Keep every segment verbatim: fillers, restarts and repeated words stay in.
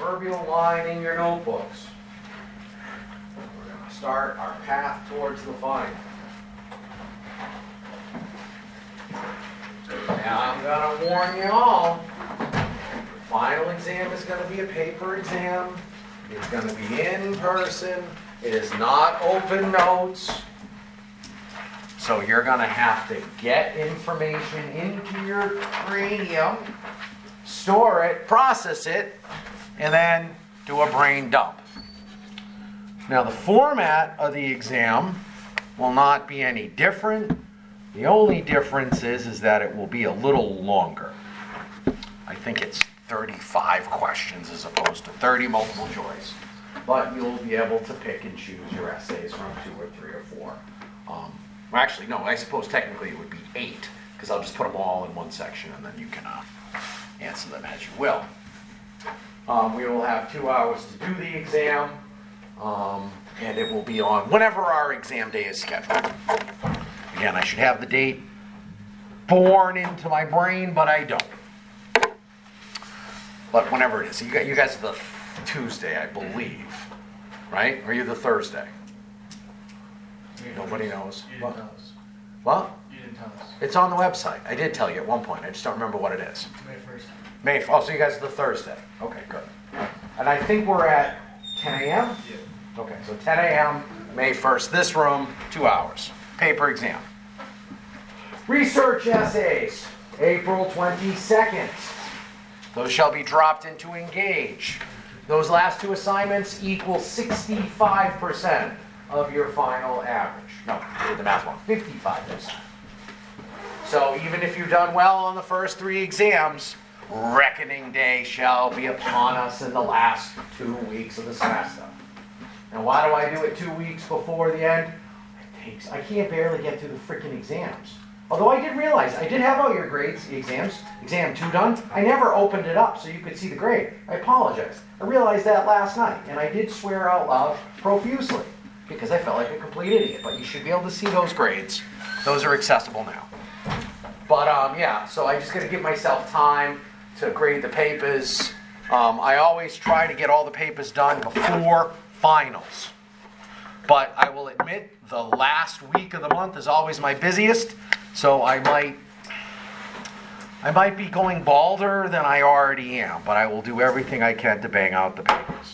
proverbial line in your notebooks. We're going to start our path towards the final. Now I'm going to warn you all, the final exam is going to be a paper exam. It's going to be in person. It is not open notes. So you're going to have to get information into your cranium, store it, process it, and then do a brain dump. Now the format of the exam will not be any different. The only difference is, is that it will be a little longer. I think it's thirty-five questions as opposed to thirty multiple choice. But you'll be able to pick and choose your essays from two or three or four. Um, well, actually, no, I suppose technically it would be eight, because I'll just put them all in one section and then you can uh, answer them as you will. Um, we will have two hours to do the exam, um, and it will be on whenever our exam day is scheduled. Again, I should have the date born into my brain, but I don't. But whenever it is. You guys, you guys are the Tuesday, I believe. Right? Or are you the Thursday? You Nobody knows. You didn't What? tell us. What? You didn't tell us. It's on the website. I did tell you at one point. I just don't remember what it is. May first. May. Oh, so you guys are the Thursday. Okay, good. And I think we're at ten a.m.? Yeah. Okay, so ten a.m., May first. This room, two hours. Paper exam. Research essays, April twenty-second. Those shall be dropped into Engage. Those last two assignments equal sixty-five percent of your final average. No, I did the math wrong. fifty-five percent. So even if you've done well on the first three exams, reckoning day shall be upon us in the last two weeks of the semester. And why do I do it two weeks before the end? It takes, I can't barely get through the freaking exams. Although I did realize, I did have all your grades, the exams, exam two done. I never opened it up so you could see the grade. I apologize. I realized that last night, and I did swear out loud profusely because I felt like a complete idiot. But you should be able to see those grades. Those are accessible now. But um, yeah, so I just got to give myself time to grade the papers. Um, I always try to get all the papers done before finals. But I will admit, the last week of the month is always my busiest. So I might, I might be going balder than I already am, but I will do everything I can to bang out the papers.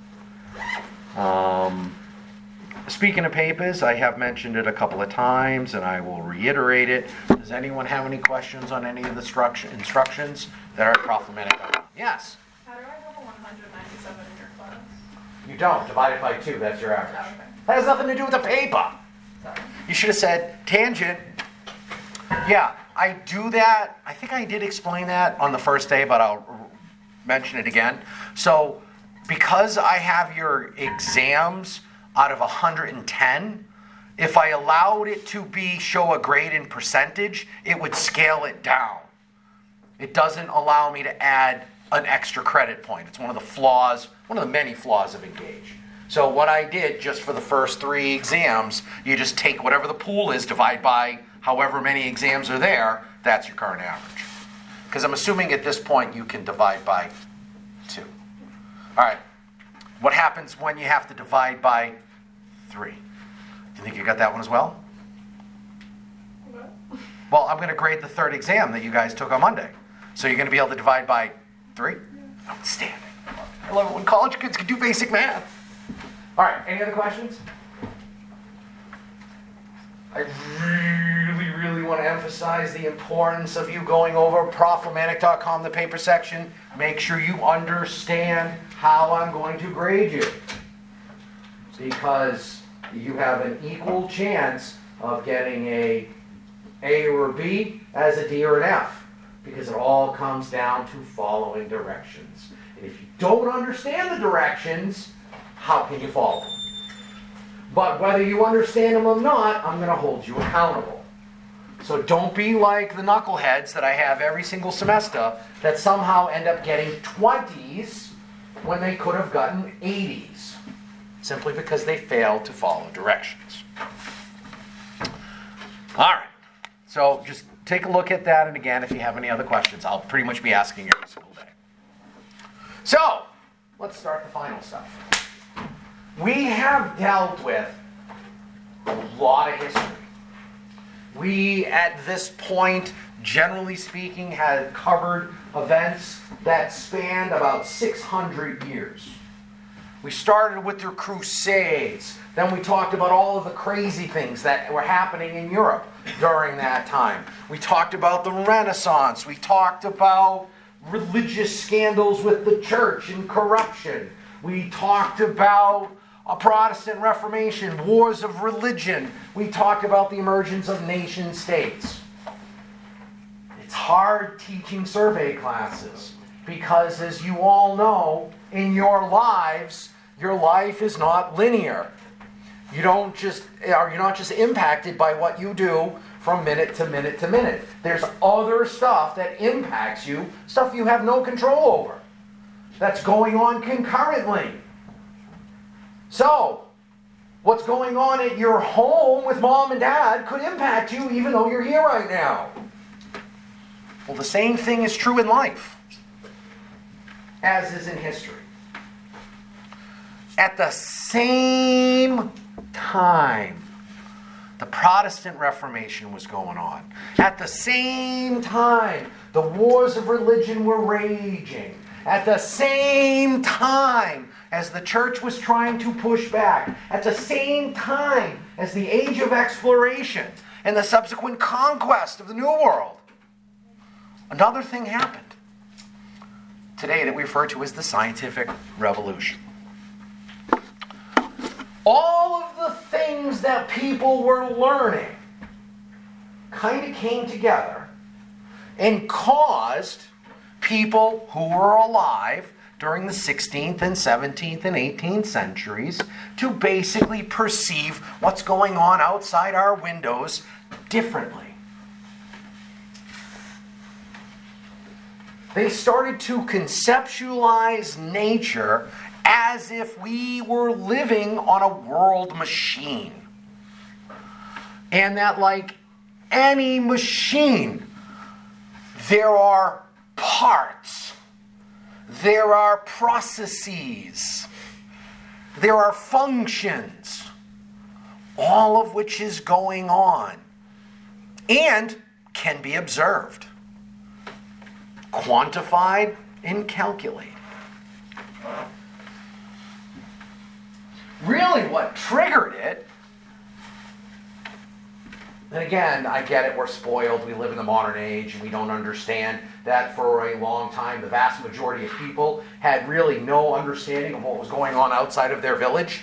Um, speaking of papers, I have mentioned it a couple of times, and I will reiterate it. Does anyone have any questions on any of the structure, instructions that are problematic? Yes? How do I have a one hundred ninety-seven in your class? You don't. Divide it by two. That's your average. Oh, okay. That has nothing to do with the paper. Sorry. You should have said tangent. Yeah, I do that. I think I did explain that on the first day, but I'll r- mention it again. So because I have your exams out of one hundred ten, if I allowed it to be show a grade in percentage, it would scale it down. It doesn't allow me to add an extra credit point. It's one of the flaws, one of the many flaws of Engage. So what I did just for the first three exams, you just take whatever the pool is, divide by however many exams are there, that's your current average. Because I'm assuming at this point you can divide by two. All right. What happens when you have to divide by three? Do you think you got that one as well? What? Well, I'm going to grade the third exam that you guys took on Monday. So you're going to be able to divide by three? Outstanding. I love it when college kids can do basic math. All right, any other questions? I really, really want to emphasize the importance of you going over profilmatic dot com, the paper section. Make sure you understand how I'm going to grade you. Because you have an equal chance of getting a A or a B as a D or an F. Because it all comes down to following directions. And if you don't understand the directions, how can you follow them? But whether you understand them or not, I'm going to hold you accountable. So don't be like the knuckleheads that I have every single semester that somehow end up getting twenties when they could have gotten eighties. Simply because they failed to follow directions. All right. So just take a look at that, and again, if you have any other questions, I'll pretty much be asking every single day. So, let's start the final stuff. We have dealt with a lot of history. We, at this point, generally speaking, had covered events that spanned about six hundred years. We started with the Crusades. Then we talked about all of the crazy things that were happening in Europe during that time. We talked about the Renaissance. We talked about religious scandals with the church and corruption. We talked about a Protestant Reformation, wars of religion. We talked about the emergence of nation states. It's hard teaching survey classes because, as you all know, in your lives, your life is not linear. You don't just, you're not just impacted by what you do from minute to minute to minute. There's other stuff that impacts you, stuff you have no control over, that's going on concurrently. So, what's going on at your home with mom and dad could impact you even though you're here right now. Well, the same thing is true in life, as is in history. At the same time, the Protestant Reformation was going on. At the same time, the wars of religion were raging. At the same time as the church was trying to push back. At the same time as the age of exploration and the subsequent conquest of the New World. Another thing happened today that we refer to as the scientific revolution. All of the things that people were learning kind of came together and caused people who were alive during the sixteenth and seventeenth and eighteenth centuries to basically perceive what's going on outside our windows differently. They started to conceptualize nature as if we were living on a world machine. And that, like any machine, there are parts, there are processes, there are functions, all of which is going on and can be observed, quantified, and calculated. Really what triggered it, and again, I get it, we're spoiled, we live in the modern age, and we don't understand that for a long time the vast majority of people had really no understanding of what was going on outside of their village.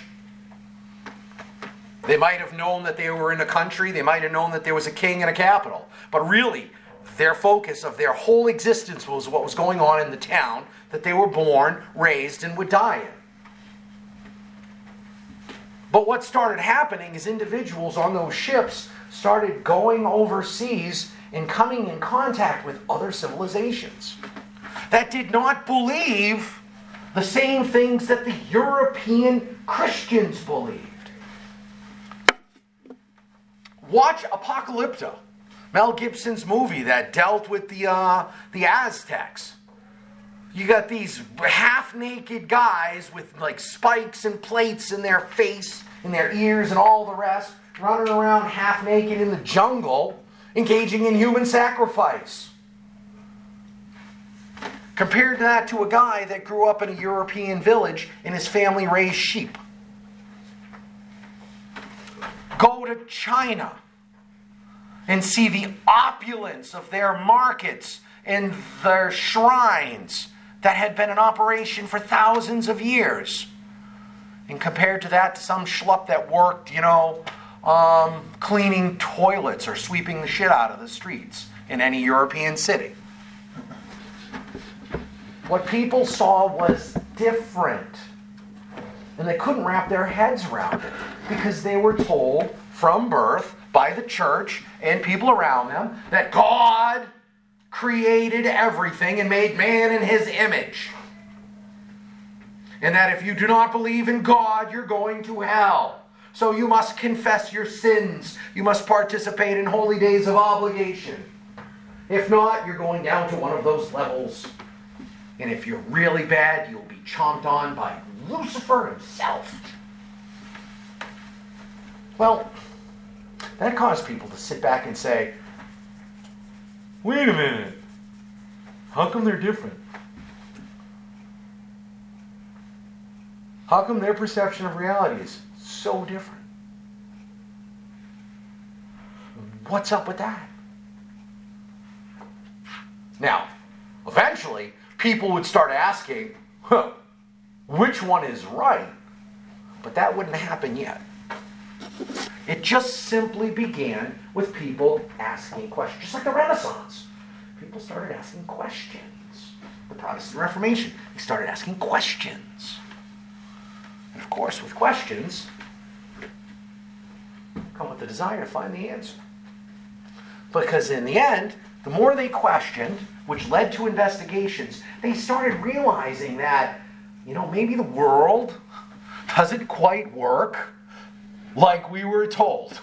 They might have known that they were in a country, they might have known that there was a king and a capital, but really, their focus of their whole existence was what was going on in the town that they were born, raised, and would die in. But what started happening is individuals on those ships started going overseas and coming in contact with other civilizations that did not believe the same things that the European Christians believed. Watch Apocalypto, Mel Gibson's movie that dealt with the uh, the Aztecs. You got these half-naked guys with like spikes and plates in their face, in their ears, and all the rest, running around half-naked in the jungle, engaging in human sacrifice. Compared that to a guy that grew up in a European village and his family raised sheep. Go to China and see the opulence of their markets and their shrines that had been in operation for thousands of years. And compared to that, to some schlup that worked, you know, um, cleaning toilets or sweeping the shit out of the streets in any European city. What people saw was different. And they couldn't wrap their heads around it because they were told from birth by the church and people around them that God created everything and made man in his image. And that if you do not believe in God, you're going to hell. So you must confess your sins. You must participate in holy days of obligation. If not, you're going down to one of those levels And if you're really bad, you'll be chomped on by Lucifer himself. Well, that caused people to sit back and say, wait a minute, how come they're different? How come their perception of reality is so different? What's up with that? Now, eventually, people would start asking, huh, which one is right? But that wouldn't happen yet. It just simply began with people asking questions, just like the Renaissance. People started asking questions. The Protestant Reformation, they started asking questions. And of course, with questions, come with the desire to find the answer. Because in the end, the more they questioned, which led to investigations, they started realizing that, you know, maybe the world doesn't quite work like we were told.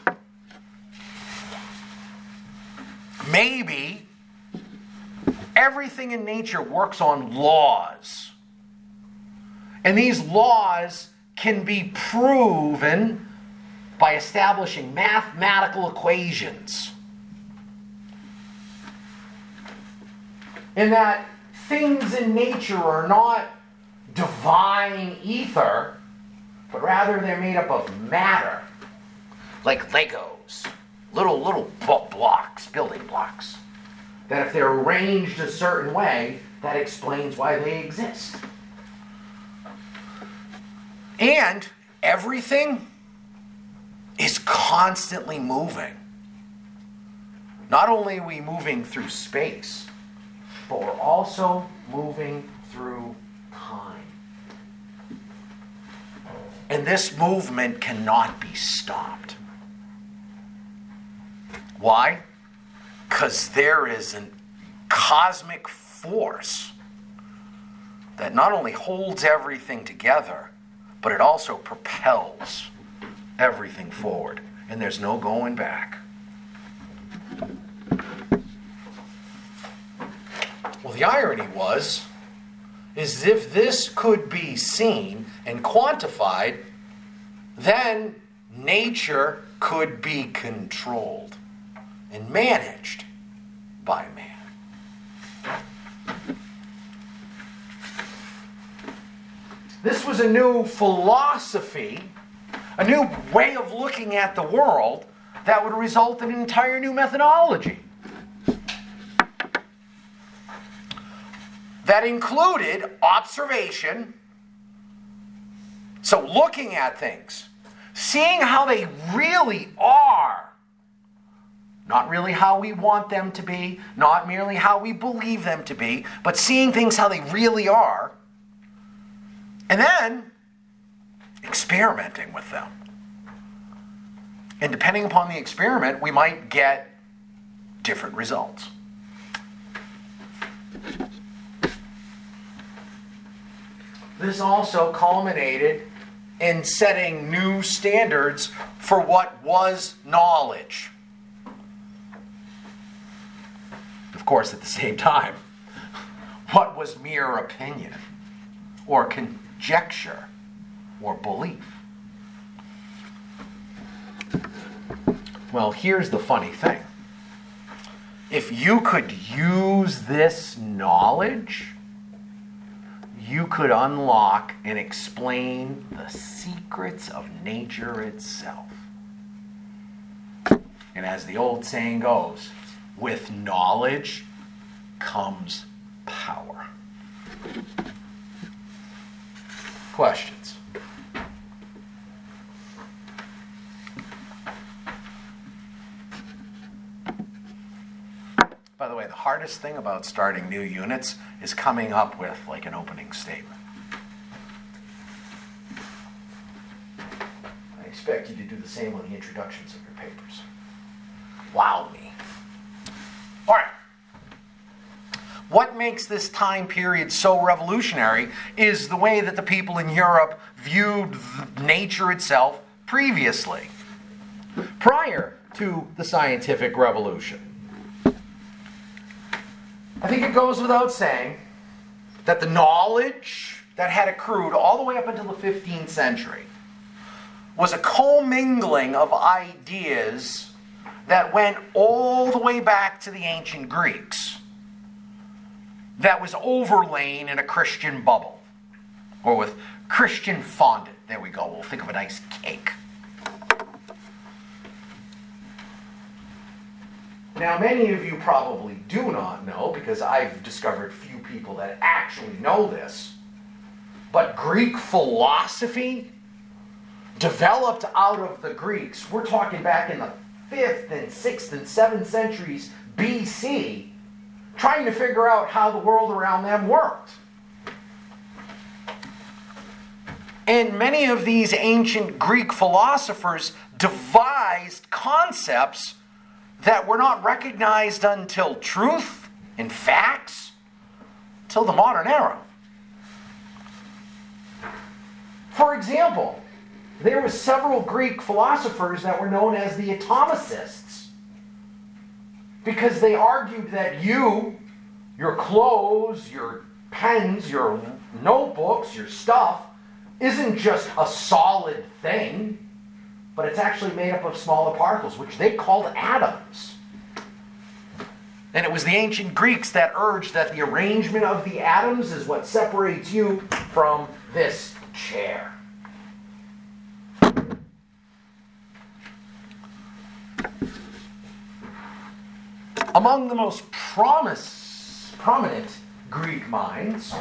Maybe everything in nature works on laws. And these laws can be proven by establishing mathematical equations. And that things in nature are not divine ether, but rather they're made up of matter, like Legos, little, little blocks, building blocks, that if they're arranged a certain way, that explains why they exist. And everything is constantly moving. Not only are we moving through space, but we're also moving through time. And this movement cannot be stopped. Why? Because there is a cosmic force that not only holds everything together, but it also propels everything forward. And there's no going back. Well, the irony was, is if this could be seen and quantified, then nature could be controlled and managed by man. This was a new philosophy, a new way of looking at the world that would result in an entire new methodology. That included observation, so looking at things, seeing how they really are, not really how we want them to be, not merely how we believe them to be, but seeing things how they really are, and then experimenting with them. And depending upon the experiment, we might get different results. This also culminated in setting new standards for what was knowledge. Of course, at the same time, what was mere opinion or conjecture or belief? Well, here's the funny thing. If you could use this knowledge, you could unlock and explain the secrets of nature itself. And as the old saying goes, with knowledge comes power. Questions? By the way, the hardest thing about starting new units is coming up with like an opening statement. I expect you to do the same on the introductions of your papers. Wow me. All right. What makes this time period so revolutionary is the way that the people in Europe viewed nature itself previously, prior to the scientific revolution. I think it goes without saying that the knowledge that had accrued all the way up until the fifteenth century was a commingling of ideas that went all the way back to the ancient Greeks, that was overlain in a Christian bubble, or with Christian fondant. There we go. We'll think of a nice cake. Now, many of you probably do not know, because I've discovered few people that actually know this, but Greek philosophy developed out of the Greeks. We're talking back in the fifth and sixth and seventh centuries B C, trying to figure out how the world around them worked. And many of these ancient Greek philosophers devised concepts that were not recognized until truth and facts till the modern era. For example, there were several Greek philosophers that were known as the atomicists, because they argued that you, your clothes, your pens, your notebooks, your stuff, isn't just a solid thing, but it's actually made up of smaller particles, which they called atoms. And it was the ancient Greeks that urged that the arrangement of the atoms is what separates you from this chair. Among the most promise, prominent Greek minds,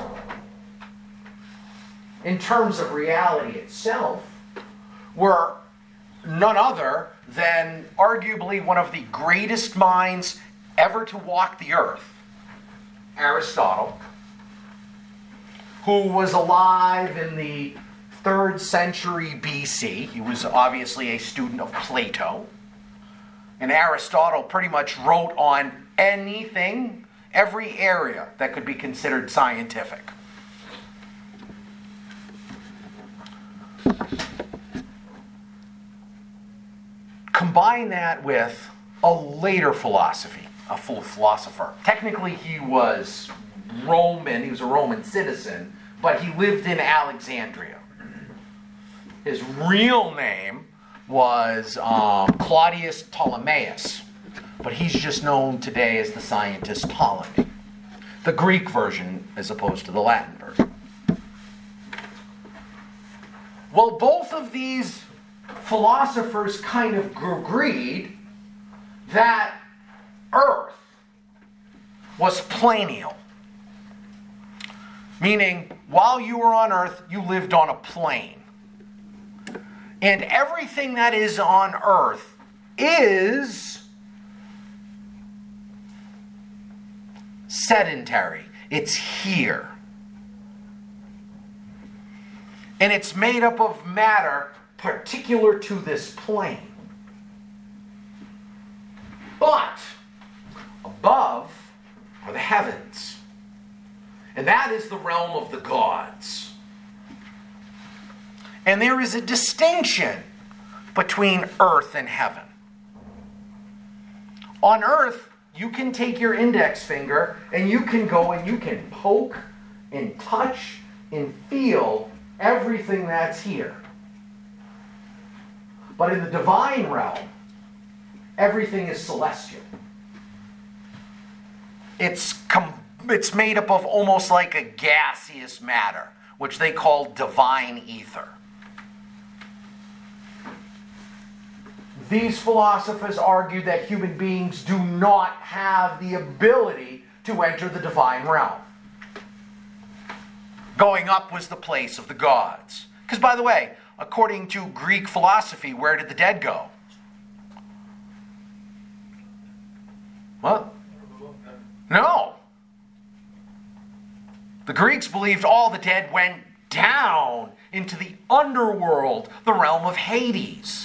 in terms of reality itself, were none other than arguably one of the greatest minds ever to walk the earth, Aristotle, who was alive in the third century B C. He was obviously a student of Plato. And Aristotle pretty much wrote on anything, every area that could be considered scientific. Combine that with a later philosophy, a full philosopher. Technically, he was Roman, he was a Roman citizen, but he lived in Alexandria. His real name was um, Claudius Ptolemaeus, but he's just known today as the scientist Ptolemy, the Greek version as opposed to the Latin version. Well, both of these philosophers kind of agreed that Earth was planial, meaning while you were on Earth, you lived on a plane. And everything that is on Earth is sedentary. It's here. And it's made up of matter particular to this plane. But above are the heavens. And that is the realm of the gods. And there is a distinction between earth and heaven. On earth, you can take your index finger and you can go and you can poke and touch and feel everything that's here. But in the divine realm, everything is celestial. It's, com- it's made up of almost like a gaseous matter, which they call divine ether. These philosophers argued that human beings do not have the ability to enter the divine realm. Going up was the place of the gods. Because, by the way, according to Greek philosophy, where did the dead go? What? No. The Greeks believed all the dead went down into the underworld, the realm of Hades.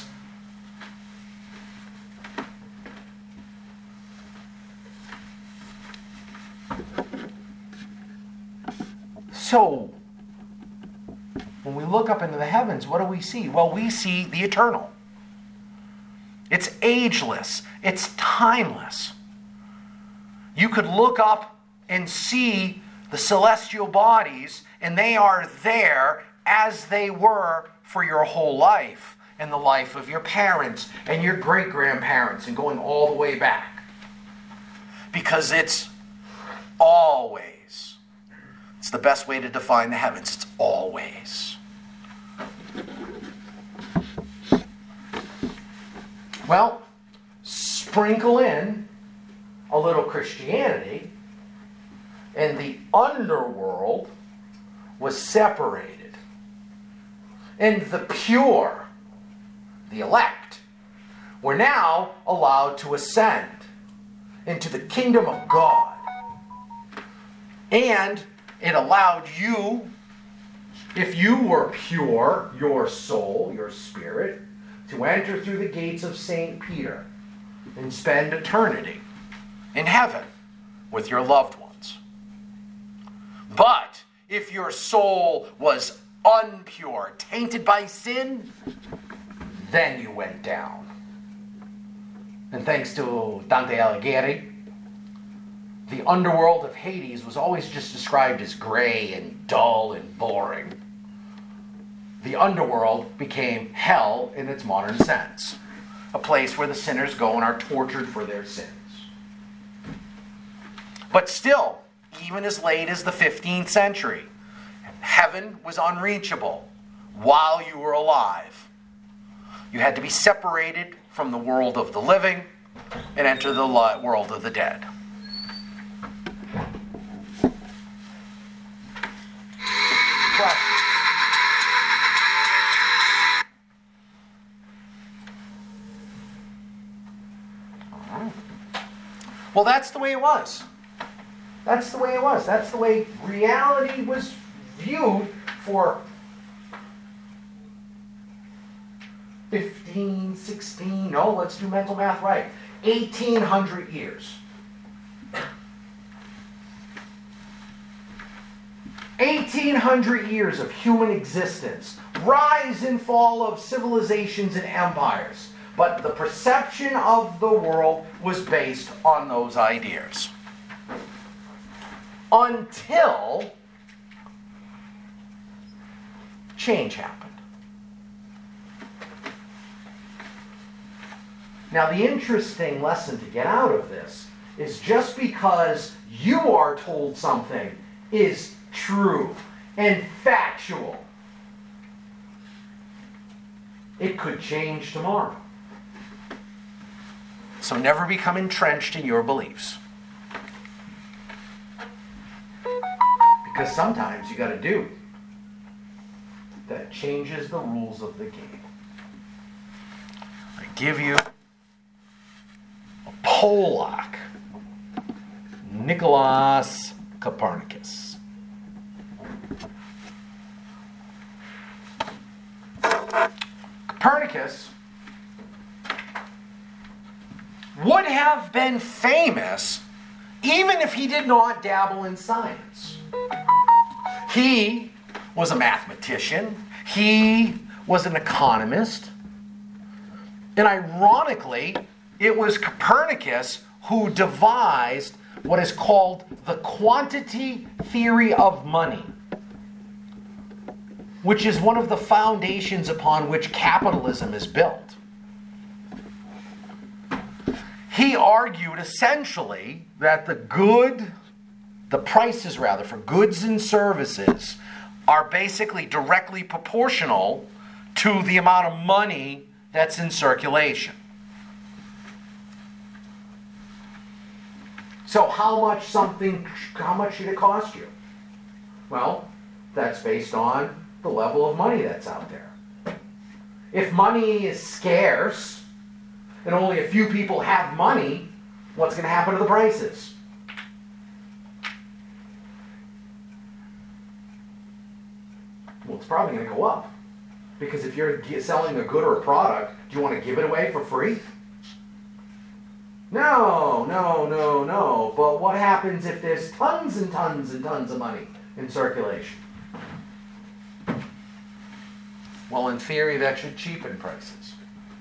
So, when we look up into the heavens, what do we see? Well, we see the eternal. It's ageless. It's timeless. You could look up and see the celestial bodies, and they are there as they were for your whole life and the life of your parents and your great-grandparents and going all the way back. Because it's always. It's the best way to define the heavens. It's always. Well, sprinkle in a little Christianity, and the underworld was separated. And the pure, the elect, were now allowed to ascend into the kingdom of God. And it allowed you, if you were pure, your soul, your spirit, to enter through the gates of Saint Peter and spend eternity in heaven with your loved ones. But if your soul was unpure, tainted by sin, then you went down. And thanks to Dante Alighieri, the underworld of Hades was always just described as gray and dull and boring. The underworld became hell in its modern sense, a place where the sinners go and are tortured for their sins. But still, even as late as the fifteenth century, heaven was unreachable while you were alive. You had to be separated from the world of the living and enter the world of the dead. Questions? All right. Well, that's the way it was. That's the way it was. That's the way reality was viewed for fifteen, sixteen, no, let's do mental math right, eighteen hundred years. eighteen hundred years of human existence, rise and fall of civilizations and empires, but the perception of the world was based on those ideas. Until change happened. Now, the interesting lesson to get out of this is just because you are told something is true and factual, it could change tomorrow. So never become entrenched in your beliefs. Because sometimes you got to do that changes the rules of the game. I give you a Polak, Nicolaus Copernicus. Copernicus would have been famous even if he did not dabble in science. He was a mathematician. He was an economist. And ironically, it was Copernicus who devised what is called the quantity theory of money, which is one of the foundations upon which capitalism is built. He argued essentially that the good, the prices rather, for goods and services are basically directly proportional to the amount of money that's in circulation. So how much something, how much should it cost you? Well, that's based on the level of money that's out there. If money is scarce and only a few people have money, what's going to happen to the prices? Well, it's probably going to go up. Because if you're selling a good or a product, do you want to give it away for free? No, no, no, no. But what happens if there's tons and tons and tons of money in circulation? Well, in theory, that should cheapen prices.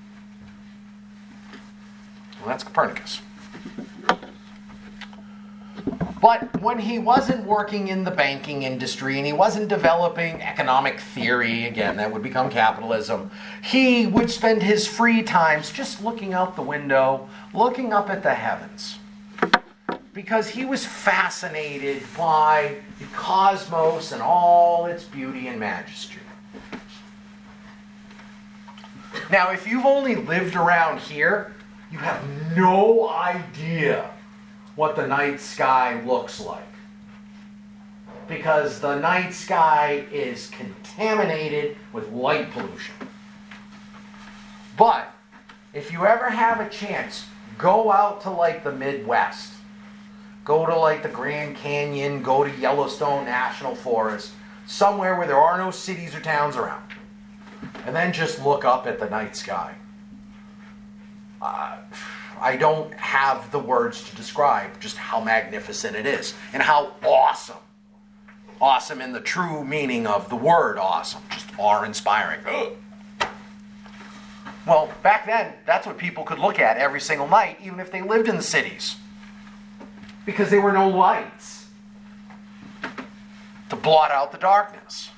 Well, that's Copernicus. But when he wasn't working in the banking industry and he wasn't developing economic theory, again, that would become capitalism, he would spend his free times just looking out the window, looking up at the heavens. Because he was fascinated by the cosmos and all its beauty and majesty. Now, if you've only lived around here, you have no idea what the night sky looks like. Because the night sky is contaminated with light pollution. But if you ever have a chance, go out to like the Midwest. Go to like the Grand Canyon, go to Yellowstone National Forest, somewhere where there are no cities or towns around. And then just look up at the night sky. Uh, I don't have the words to describe just how magnificent it is and how awesome. Awesome in the true meaning of the word awesome, just awe-inspiring. Ugh. Well, back then, that's what people could look at every single night, even if they lived in the cities. Because there were no lights to blot out the darkness.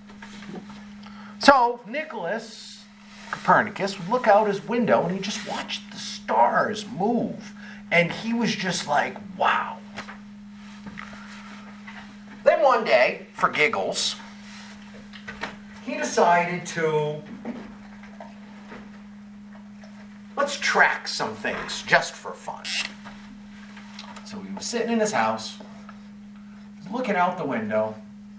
So, Nicholas Copernicus would look out his window and he just watched the stars move. And he was just like, wow. Then one day, for giggles, he decided to, let's track some things just for fun. So he was sitting in his house, looking out the window,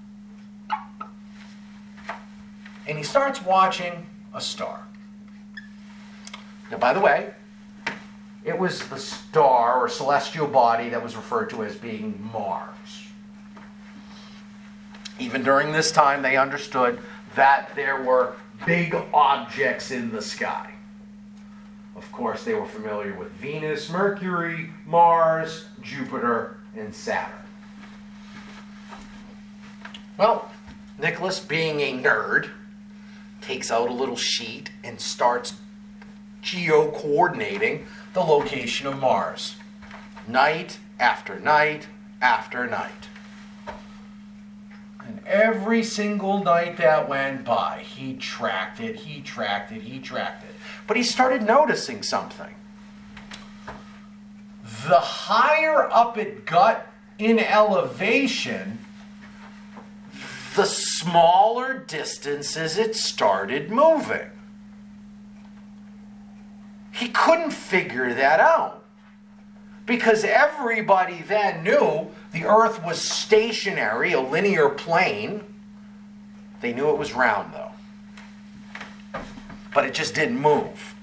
and he starts watching a star. Now, by the way, it was the star or celestial body that was referred to as being Mars. Even during this time, they understood that there were big objects in the sky. Of course, they were familiar with Venus, Mercury, Mars, Jupiter, and Saturn. Well, Nicholas, being a nerd, takes out a little sheet and starts geo-coordinating the location of Mars. Night after night after night. And every single night that went by, he tracked it, he tracked it, he tracked it. But he started noticing something. The higher up it got in elevation, the smaller distances it started moving. He couldn't figure that out. Because everybody then knew the Earth was stationary, a linear plane. They knew it was round, though. But it just didn't move.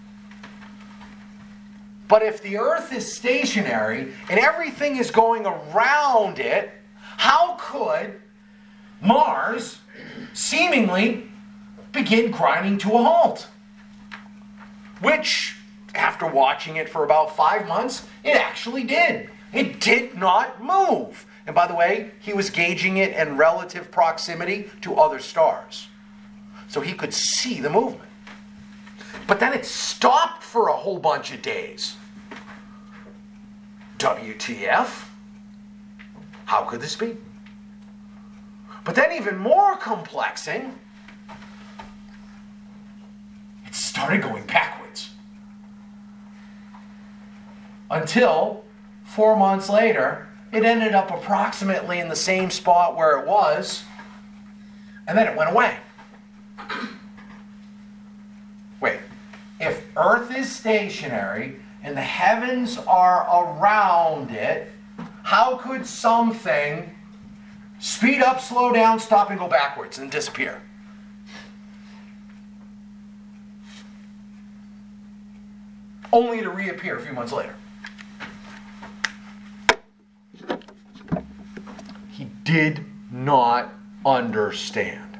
But if the Earth is stationary and everything is going around it, how could Mars seemingly begin grinding to a halt? Which, after watching it for about five months, it actually did. It did not move. And by the way, he was gauging it in relative proximity to other stars. So he could see the movement. But then it stopped for a whole bunch of days. W T F? How could this be? But then even more complexing, it started going backwards. Until four months later, it ended up approximately in the same spot where it was, and then it went away. Wait, if Earth is stationary and the heavens are around it, how could something speed up, slow down, stop, and go backwards and disappear? Only to reappear a few months later. He did not understand.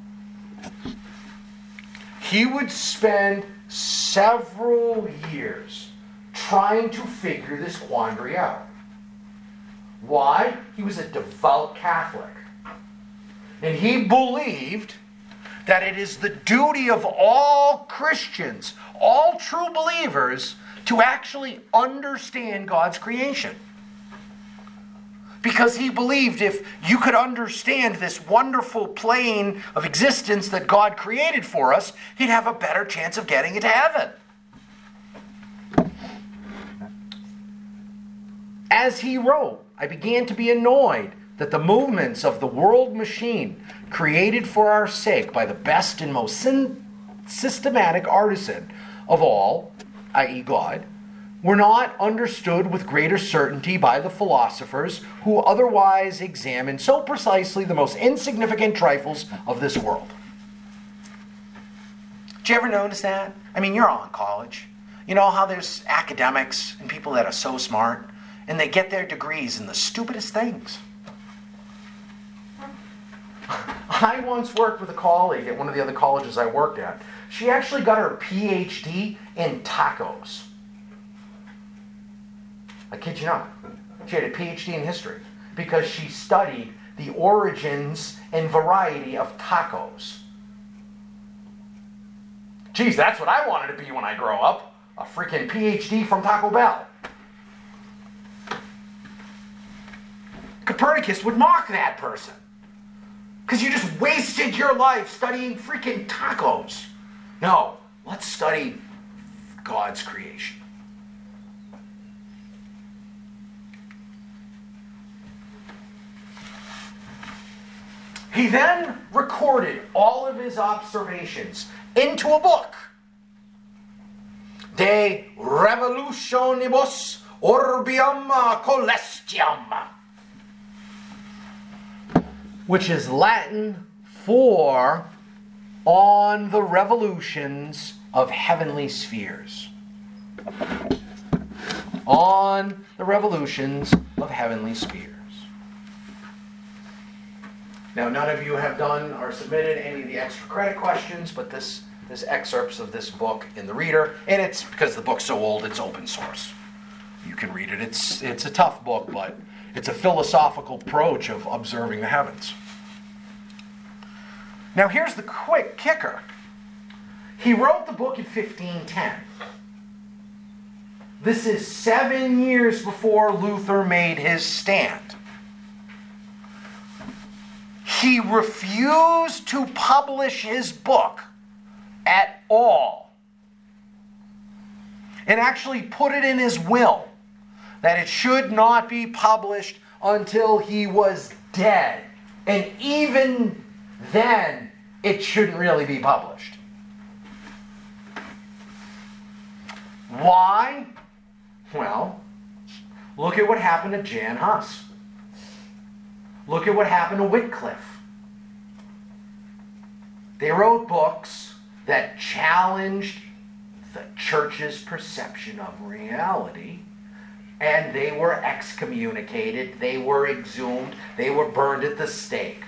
He would spend several years trying to figure this quandary out. Why? He was a devout Catholic. And he believed that it is the duty of all Christians, all true believers, to actually understand God's creation. because he believed if you could understand this wonderful plane of existence that God created for us, he'd have a better chance of getting into heaven. As he wrote, I began to be annoyed that the movements of the world machine, created for our sake by the best and most sin- systematic artisan of all, that is. God, were not understood with greater certainty by the philosophers who otherwise examine so precisely the most insignificant trifles of this world. Did you ever notice that? I mean, you're all in college. You know how there's academics and people that are so smart, and they get their degrees in the stupidest things. I once worked with a colleague at one of the other colleges I worked at. She actually got her P H D in tacos. I kid you not. She had a P H D in history because she studied the origins and variety of tacos. Geez, that's what I wanted to be when I grow up. A freaking P H D from Taco Bell. Copernicus would mock that person. Because you just wasted your life studying freaking tacos. No, let's study God's creation. He then recorded all of his observations into a book. De Revolutionibus Orbium Coelestium, which is Latin for On the Revolutions of Heavenly Spheres. On the Revolutions of Heavenly Spheres. Now, none of you have done or submitted any of the extra credit questions, but this, this excerpts of this book in the reader, and it's because the book's so old, it's open source. You can read it. It's, it's a tough book, but it's a philosophical approach of observing the heavens. Now, here's the quick kicker. He wrote the book in fifteen ten. This is seven years before Luther made his stand. He refused to publish his book at all. And actually put it in his will that it should not be published until he was dead. And even then, it shouldn't really be published. Why? Well, look at what happened to Jan Hus. Look at what happened to Wycliffe. They wrote books that challenged the church's perception of reality, and they were excommunicated, they were exhumed, they were burned at the stake.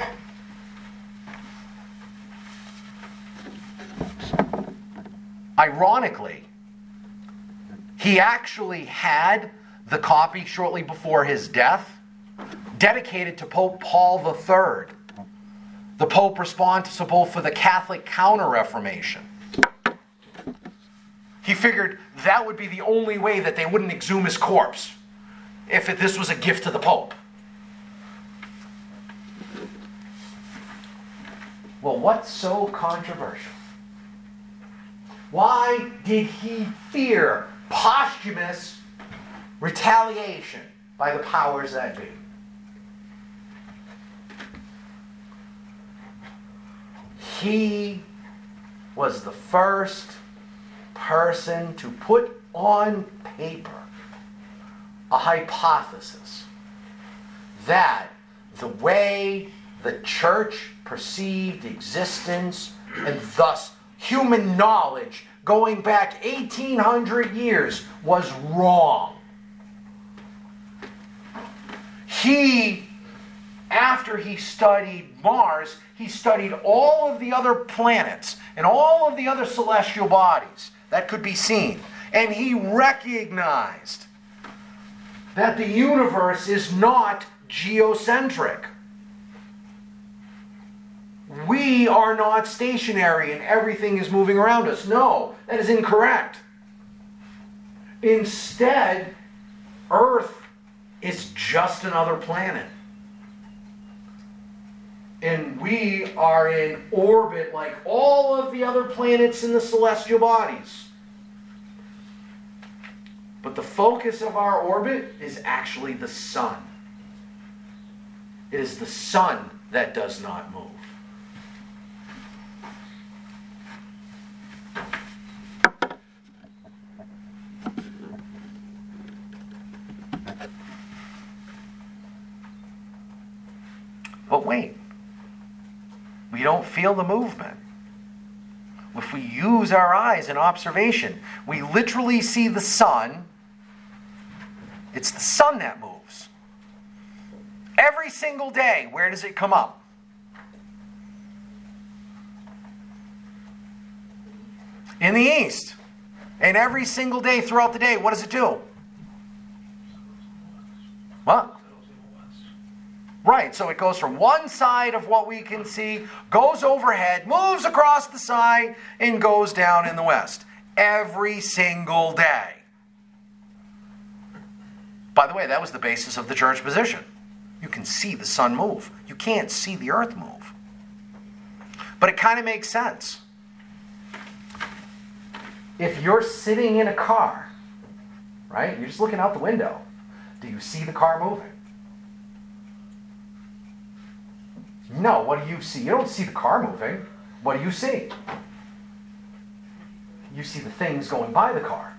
Ironically, he actually had the copy shortly before his death dedicated to Pope Paul the Third, the Pope responsible for the Catholic Counter-Reformation. He figured that would be the only way that they wouldn't exhume his corpse, if it, this was a gift to the Pope. Well, what's so controversial? Why did he fear posthumous retaliation by the powers that be? He was the first person to put on paper a hypothesis that the way the church perceived existence and thus human knowledge going back eighteen hundred years was wrong. He, after he studied Mars, he studied all of the other planets and all of the other celestial bodies that could be seen. And he recognized that the universe is not geocentric. We are not stationary and everything is moving around us. No, that is incorrect. Instead, Earth is just another planet. And we are in orbit like all of the other planets in the celestial bodies. But the focus of our orbit is actually the sun. It is the sun that does not move. But wait, we don't feel the movement. If we use our eyes in observation, we literally see the sun. It's the sun that moves. Every single day, where does it come up? In the east. And every single day throughout the day, what does it do? What? Right, so it goes from one side of what we can see, goes overhead, moves across the side, and goes down in the west. Every single day. By the way, that was the basis of the church position. You can see the sun move. You can't see the earth move. But it kind of makes sense. If you're sitting in a car, right, you're just looking out the window, do you see the car moving? No, what do you see? You don't see the car moving. What do you see? You see the things going by the car.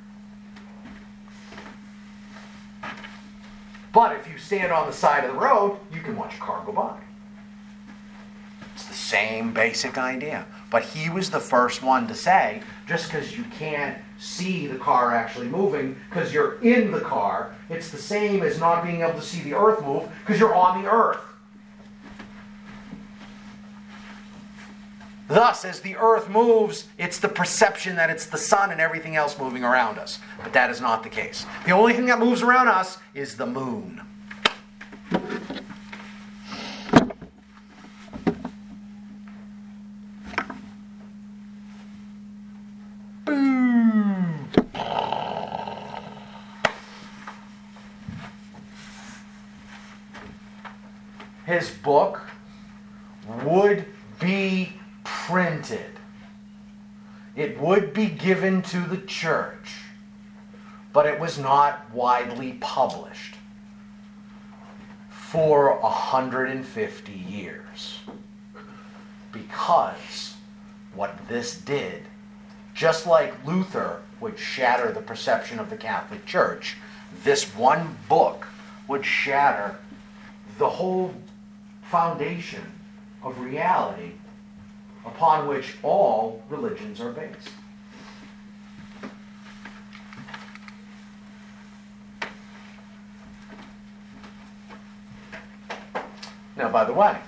But if you stand on the side of the road, you can watch a car go by. It's the same basic idea. But he was the first one to say, just because you can't see the car actually moving because you're in the car, it's the same as not being able to see the earth move because you're on the earth. Thus, as the earth moves, it's the perception that it's the sun and everything else moving around us. But that is not the case. The only thing that moves around us is the moon. Boom. His book would be printed. It would be given to the church, but it was not widely published for one hundred fifty years. Because what this did, just like Luther would shatter the perception of the Catholic Church, this one book would shatter the whole foundation of reality upon which all religions are based. Now, by the way,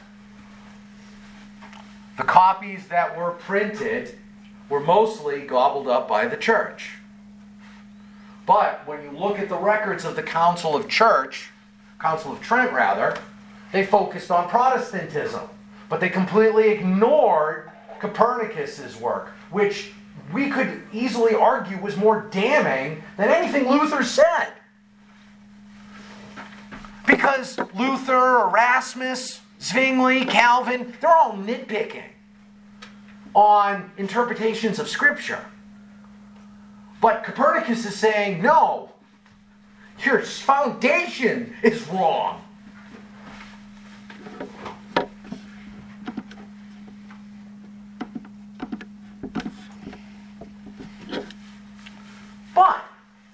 the copies that were printed were mostly gobbled up by the church. But when you look at the records of the Council of Church, Council of Trent rather, they focused on Protestantism. But they completely ignored Copernicus's work, which we could easily argue was more damning than anything Luther said. Because Luther, Erasmus, Zwingli, Calvin, they're all nitpicking on interpretations of Scripture. But Copernicus is saying, no, your foundation is wrong. But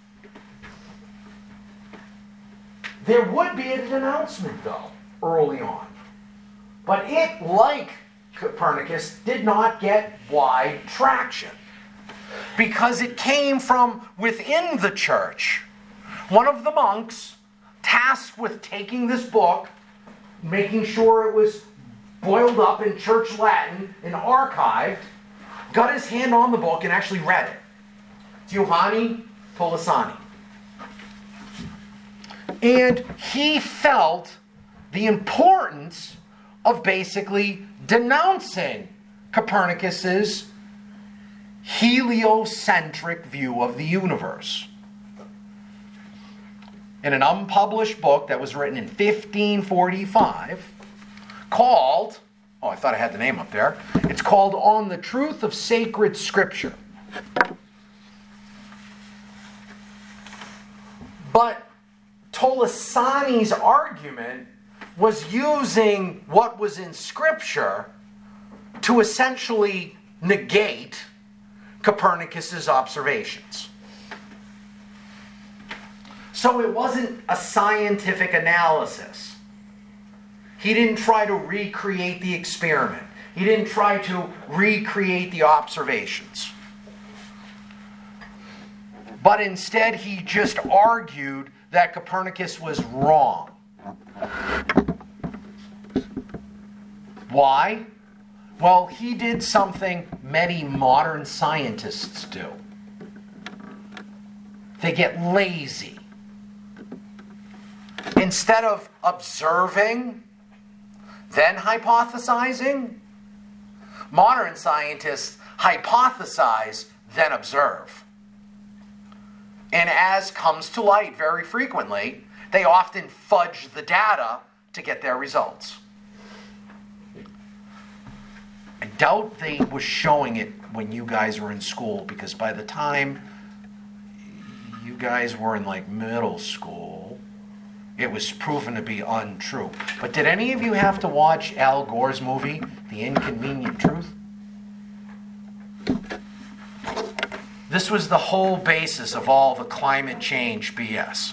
there would be an announcement, though, early on. But it, like Copernicus, did not get wide traction because it came from within the church. One of the monks, tasked with taking this book, making sure it was boiled up in church Latin and archived, got his hand on the book and actually read it. Giovanni Polisani. And he felt the importance of basically denouncing Copernicus's heliocentric view of the universe. in an unpublished book that was written in fifteen forty-five called, oh, I thought I had the name up there. It's called On the Truth of Sacred Scripture. But Tolosani's argument was using what was in Scripture to essentially negate Copernicus's observations. So it wasn't a scientific analysis. He didn't try to recreate the experiment. He didn't try to recreate the observations. But instead, he just argued that Copernicus was wrong. Why? Well, he did something many modern scientists do. They get lazy. Instead of observing, then hypothesizing, modern scientists hypothesize, then observe. And as comes to light very frequently, they often fudge the data to get their results. I doubt they were showing it when you guys were in school, because by the time you guys were in like middle school, it was proven to be untrue. But did any of you have to watch Al Gore's movie, The Inconvenient Truth? This was the whole basis of all the climate change B S.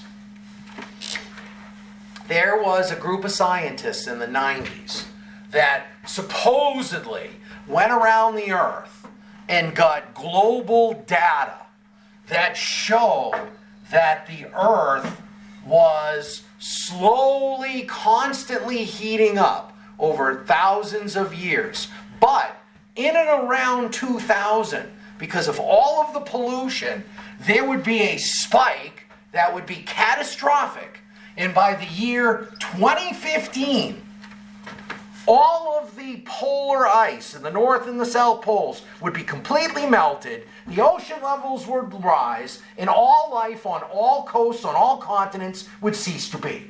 There was a group of scientists in the nineties that supposedly went around the earth and got global data that showed that the earth was slowly, constantly heating up over thousands of years. But in and around two thousand, because of all of the pollution, there would be a spike that would be catastrophic. And by the year twenty fifteen, all of the polar ice in the North and the South Poles would be completely melted, the ocean levels would rise, and all life on all coasts, on all continents, would cease to be.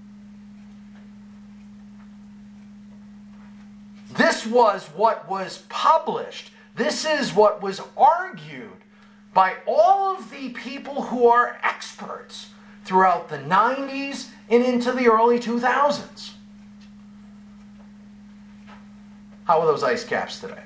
This was what was published. This is what was argued by all of the people who are experts throughout the nineties and into the early two thousands. How are those ice caps today?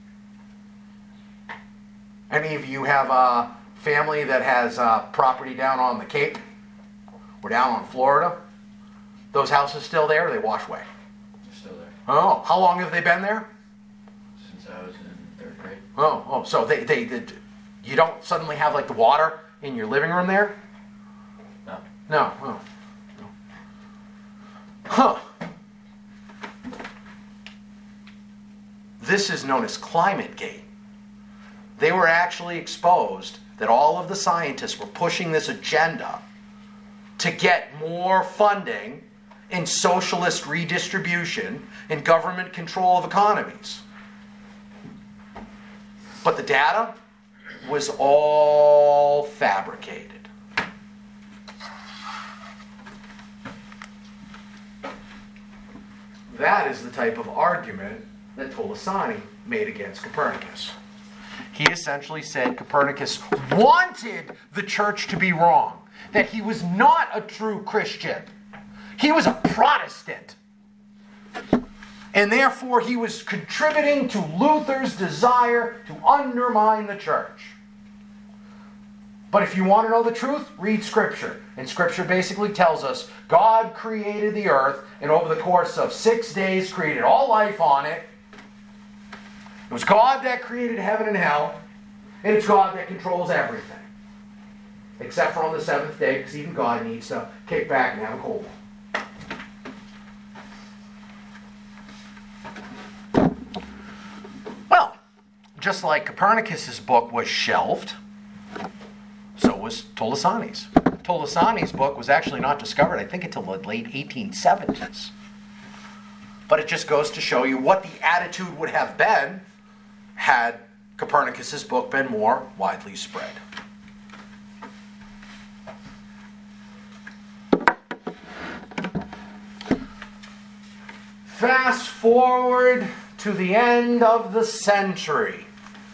Any of you have a family that has uh, property down on the Cape or down on Florida? Those houses still there, or they wash away? They're still there. Oh, how long have they been there? Since I was in third grade. Oh, oh, so they, they, they, you don't suddenly have like the water in your living room there? No. No. Oh. No. Huh. This is known as ClimateGate. They were actually exposed that all of the scientists were pushing this agenda to get more funding and socialist redistribution and government control of economies. But the data was all fabricated. That is the type of argument that Tolosani made against Copernicus. He essentially said Copernicus wanted the church to be wrong, that he was not a true Christian. He was a Protestant. And therefore he was contributing to Luther's desire to undermine the church. But if you want to know the truth, read Scripture. And Scripture basically tells us God created the earth, and over the course of six days created all life on it. It was God that created heaven and hell, and it's God that controls everything. Except for on the seventh day, because even God needs to kick back and have a cold one. Well, just like Copernicus's book was shelved, so was Tolosani's. Tolosani's book was actually not discovered, I think, until the late eighteen seventies. But it just goes to show you what the attitude would have been had Copernicus's book been more widely spread. Fast forward to the end of the century.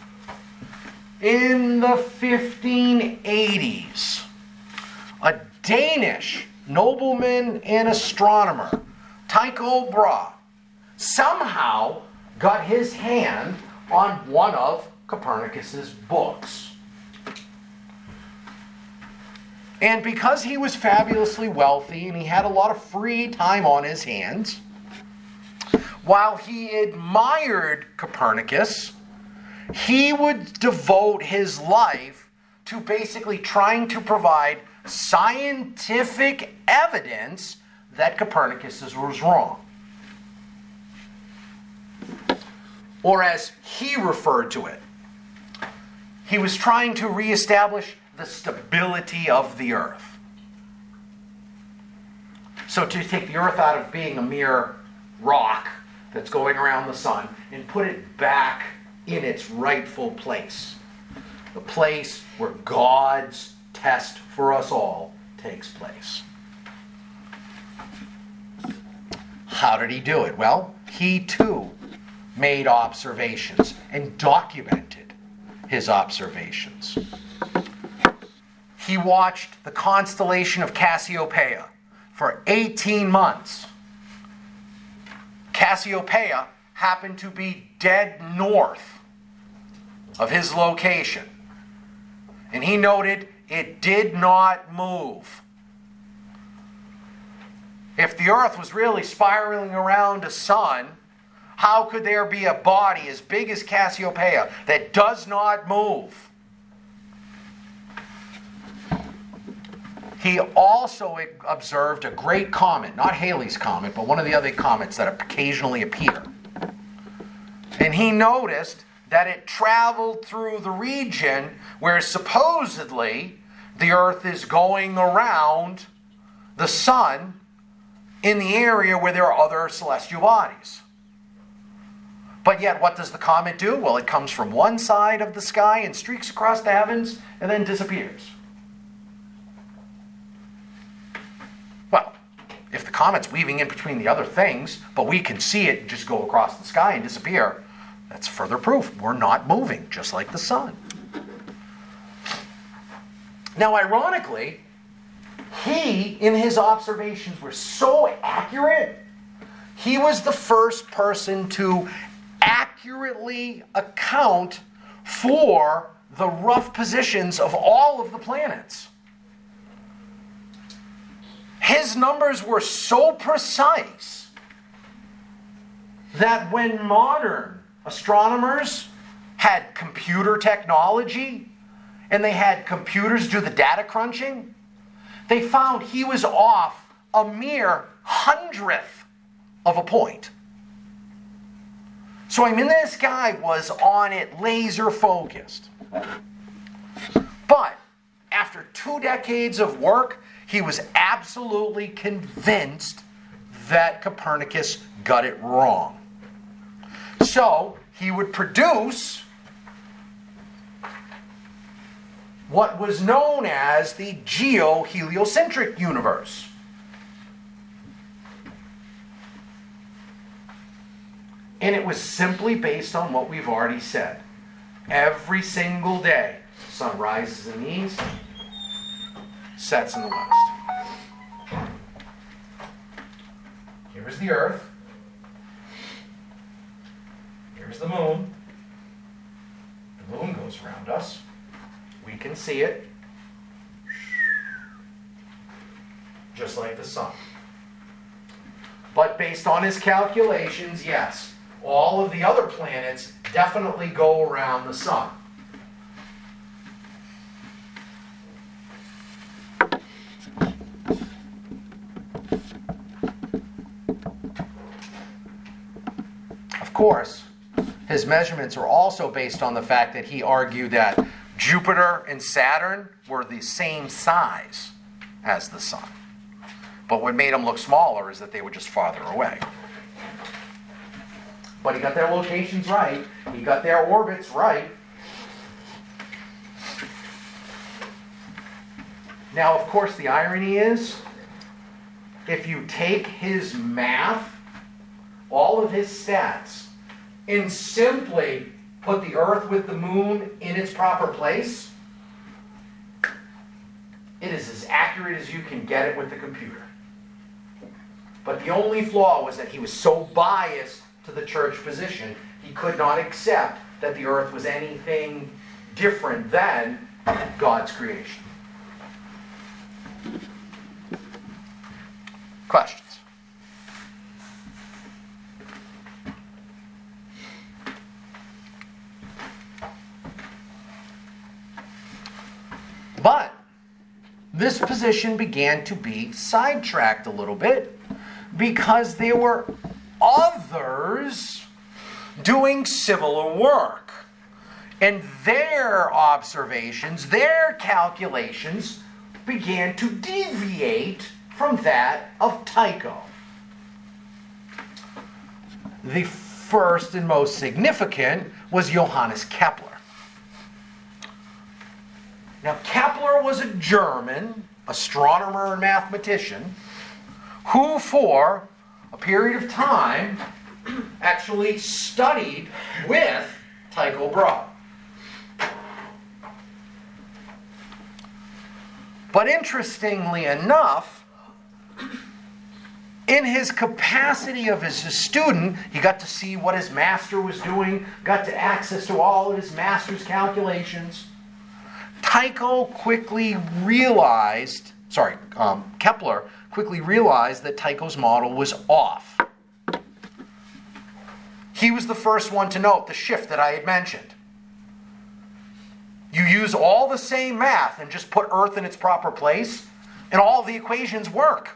In the fifteen eighties, a Danish nobleman and astronomer, Tycho Brahe, somehow got his hand on one of Copernicus's books. And because he was fabulously wealthy and he had a lot of free time on his hands, while he admired Copernicus, he would devote his life to basically trying to provide scientific evidence that Copernicus was wrong. Or as he referred to it, he was trying to reestablish the stability of the earth. So to take the earth out of being a mere rock that's going around the sun and put it back in its rightful place. The place where God's test for us all takes place. How did he do it? Well, he too made observations and documented his observations. He watched the constellation of Cassiopeia for eighteen months. Cassiopeia happened to be dead north of his location. And he noted it did not move. If the earth was really spiraling around a sun, how could there be a body as big as Cassiopeia that does not move? He also observed a great comet, not Halley's Comet, but one of the other comets that occasionally appear. And he noticed that it traveled through the region where supposedly the earth is going around the sun in the area where there are other celestial bodies. But yet, what does the comet do? Well, it comes from one side of the sky and streaks across the heavens and then disappears. Well, if the comet's weaving in between the other things, but we can see it just go across the sky and disappear, that's further proof we're not moving, just like the sun. Now, ironically, he, in his observations, were so accurate, he was the first person to accurately account for the rough positions of all of the planets. His numbers were so precise that when modern astronomers had computer technology and they had computers do the data crunching, they found he was off a mere hundredth of a point. So I mean, this guy was on it, laser focused. But after two decades of work, he was absolutely convinced that Copernicus got it wrong. So he would produce what was known as the geoheliocentric universe. And it was simply based on what we've already said. Every single day, sun rises in the east, sets in the west. Here's the earth. Here's the moon. The moon goes around us. We can see it. Just like the sun. But based on his calculations, yes, all of the other planets definitely go around the sun. Of course, his measurements are also based on the fact that he argued that Jupiter and Saturn were the same size as the sun. But what made them look smaller is that they were just farther away. But he got their locations right. He got their orbits right. Now, of course, the irony is, if you take his math all of his stats and simply put the Earth with the moon in its proper place, it is as accurate as you can get it with the computer. But the only flaw was that he was so biased to the church position, he could not accept that the Earth was anything different than God's creation. Questions? But this position began to be sidetracked a little bit because there were others doing similar work. And their observations, their calculations began to deviate from that of Tycho. The first and most significant was Johannes Kepler. Now, Kepler was a German astronomer and mathematician who, for a period of time, actually studied with Tycho Brahe. But interestingly enough, in his capacity of as a student, he got to see what his master was doing, got to access to all of his master's calculations. Tycho quickly realized, sorry, um, Kepler quickly realized that Tycho's model was off. He was the first one to note the shift that I had mentioned. You use all the same math and just put Earth in its proper place, and all the equations work.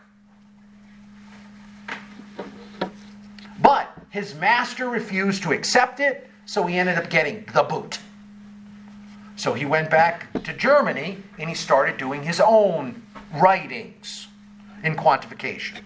But his master refused to accept it, so he ended up getting the boot. So he went back to Germany and he started doing his own writings in quantification.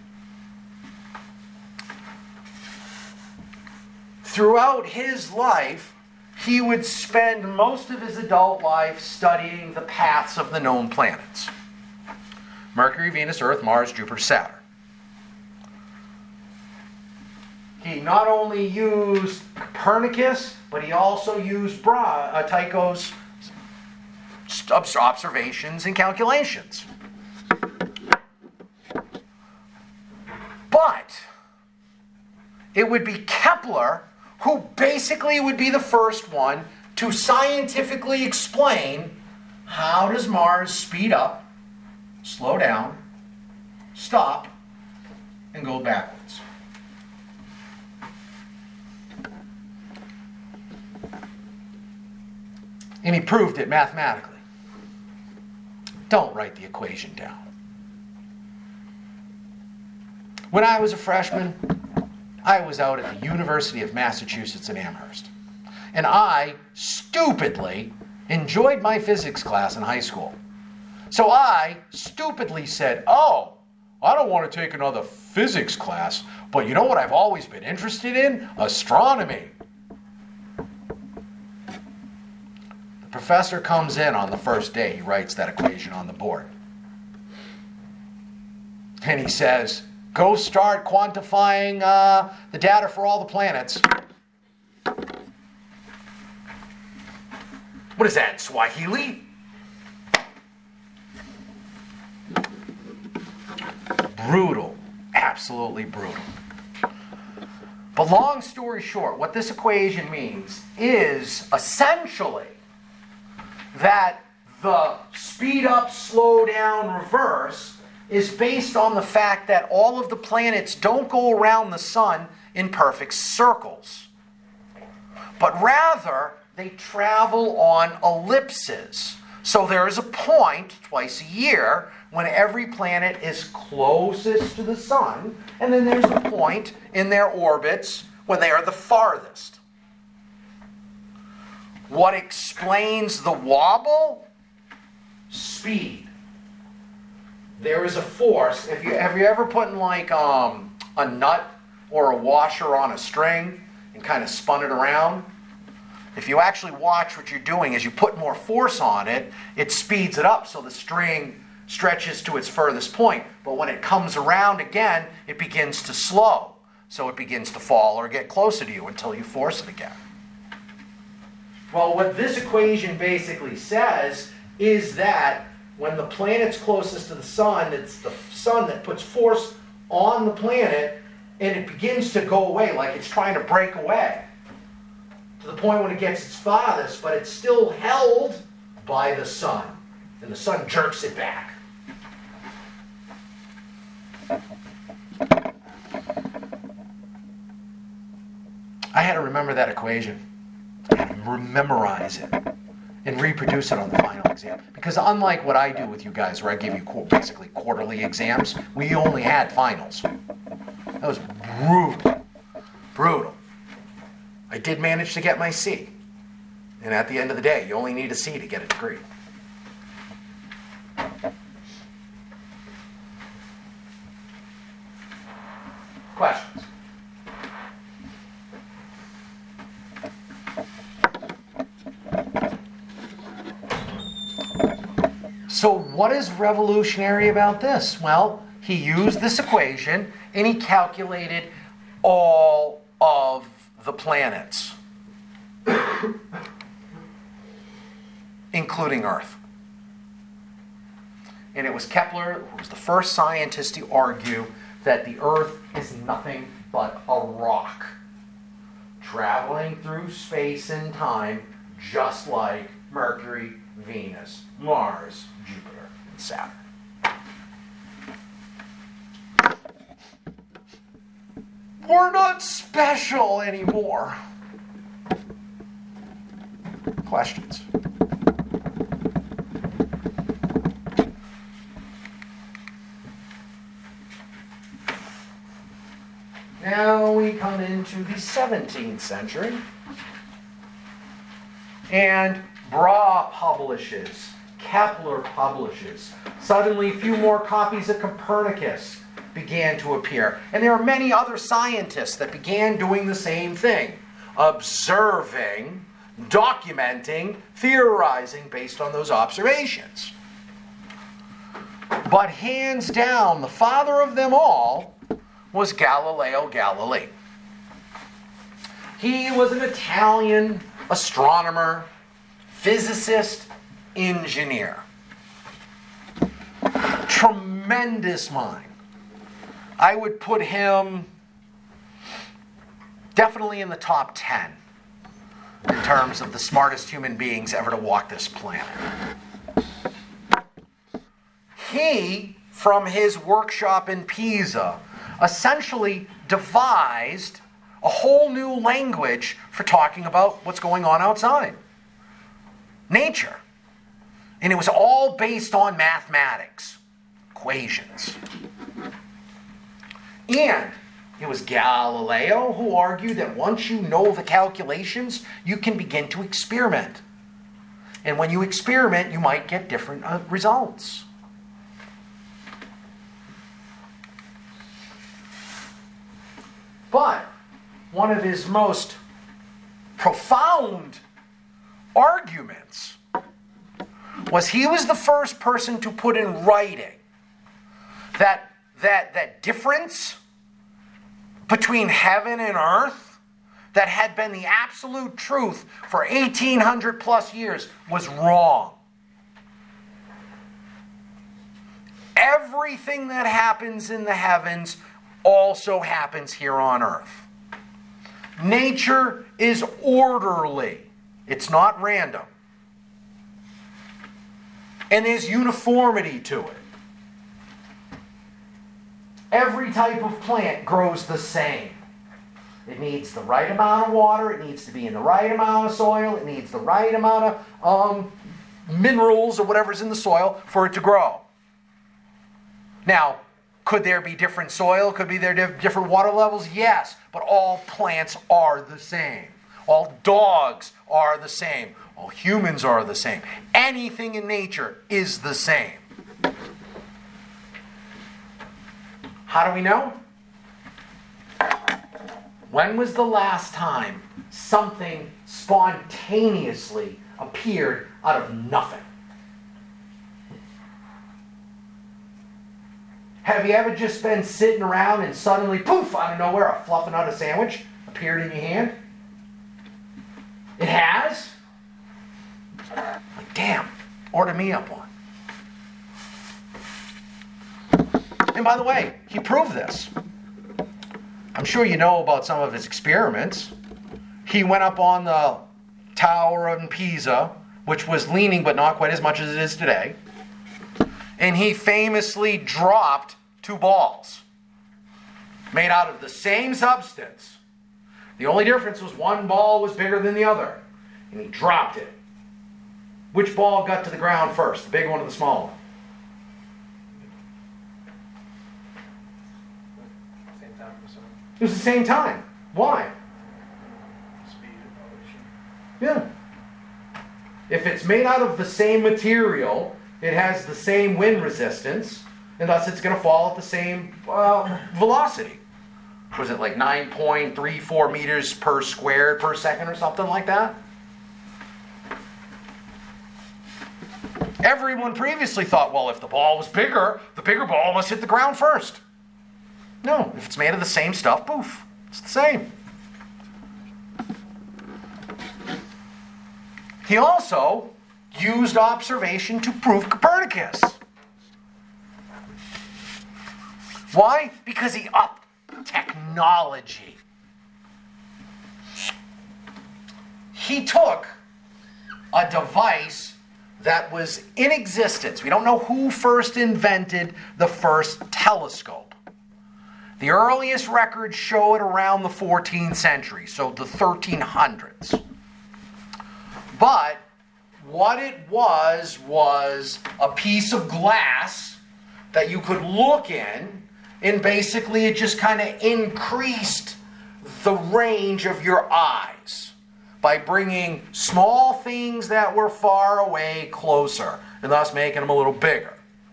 Throughout his life, he would spend most of his adult life studying the paths of the known planets. Mercury, Venus, Earth, Mars, Jupiter, Saturn. He not only used Copernicus, but he also used Brahe, uh, Tycho's observations and calculations. But it would be Kepler who basically would be the first one to scientifically explain how does Mars speed up, slow down, stop, and go backwards. And he proved it mathematically. Don't write the equation down. When I was a freshman, I was out at the University of Massachusetts in Amherst. And I, stupidly, enjoyed my physics class in high school. So I, stupidly said, oh, I don't want to take another physics class, but you know what I've always been interested in? Astronomy. The professor comes in on the first day. He writes that equation on the board. And he says, go start quantifying uh, the data for all the planets. What is that, Swahili? Brutal. Absolutely brutal. But long story short, what this equation means is essentially that the speed up, slow down, reverse is based on the fact that all of the planets don't go around the sun in perfect circles, but rather they travel on ellipses. So there is a point twice a year when every planet is closest to the sun, and then there's a point in their orbits when they are the farthest. What explains the wobble? Speed. There is a force. If you have you ever put in like um, a nut or a washer on a string and kind of spun it around? If you actually watch what you're doing, as you put more force on it, it speeds it up so the string stretches to its furthest point. But when it comes around again, it begins to slow. so it begins to fall or get closer to you until you force it again. Well, what this equation basically says is that when the planet's closest to the sun, it's the sun that puts force on the planet, and it begins to go away, like it's trying to break away, to the point when it gets its farthest, but it's still held by the sun, and the sun jerks it back. I had to remember that equation. I had to memorize it and reproduce it on the final exam. Because unlike what I do with you guys, where I give you qu- basically quarterly exams, we only had finals. That was brutal. Brutal. I did manage to get my C. And at the end of the day, you only need a C to get a degree. Questions? So what is revolutionary about this? Well, he used this equation and he calculated all of the planets, including Earth. And it was Kepler who was the first scientist to argue that the Earth is nothing but a rock traveling through space and time, just like Mercury, Venus, Mars, Jupiter, and Saturn. We're not special anymore. Questions? Now we come into the seventeenth century, and Brahe publishes, Kepler publishes. Suddenly, a few more copies of Copernicus began to appear. And there are many other scientists that began doing the same thing, observing, documenting, theorizing based on those observations. But hands down, the father of them all was Galileo Galilei. He was an Italian astronomer, physicist, engineer. Tremendous mind. I would put him definitely in the top ten in terms of the smartest human beings ever to walk this planet. He, from his workshop in Pisa, essentially devised a whole new language for talking about what's going on outside. Nature. And it was all based on mathematics, equations. And it was Galileo who argued that once you know the calculations, you can begin to experiment. And when you experiment, you might get different uh, results. But one of his most profound arguments was he was the first person to put in writing that, that, that difference between heaven and earth that had been the absolute truth for eighteen hundred plus years was wrong. Everything that happens in the heavens also happens here on earth. Nature is orderly. It's not random. And there's uniformity to it. Every type of plant grows the same. It needs the right amount of water. It needs to be in the right amount of soil. It needs the right amount of um, minerals or whatever's in the soil for it to grow. Now, could there be different soil? Could be there different water levels? Yes, but all plants are the same. All dogs are the same. All humans are the same. Anything in nature is the same. How do we know? When was the last time something spontaneously appeared out of nothing? Have you ever just been sitting around and suddenly, poof, out of nowhere, a fluffing out a sandwich appeared in your hand? It has? Like, damn, order me up one. And by the way, he proved this. I'm sure you know about some of his experiments. He went up on the Tower of Pisa, which was leaning but not quite as much as it is today. And he famously dropped two balls made out of the same substance. The only difference was one ball was bigger than the other. And he dropped it. Which ball got to the ground first? The big one or the small one? Same time for some It was the same time. Why? speed evolution. Yeah. If it's made out of the same material, it has the same wind resistance, and thus it's going to fall at the same uh, velocity. Was it like nine point three four meters per squared per second or something like that? Everyone previously thought, well, if the ball was bigger, the bigger ball must hit the ground first. No, if it's made of the same stuff, poof, it's the same. He also used observation to prove Copernicus. Why? Because he upped technology. He took a device that was in existence. We don't know who first invented the first telescope. The earliest records show it around the fourteenth century, so the thirteen hundreds. But what it was was a piece of glass that you could look in, and basically it just kind of increased the range of your eyes by bringing small things that were far away closer, and thus making them a little bigger.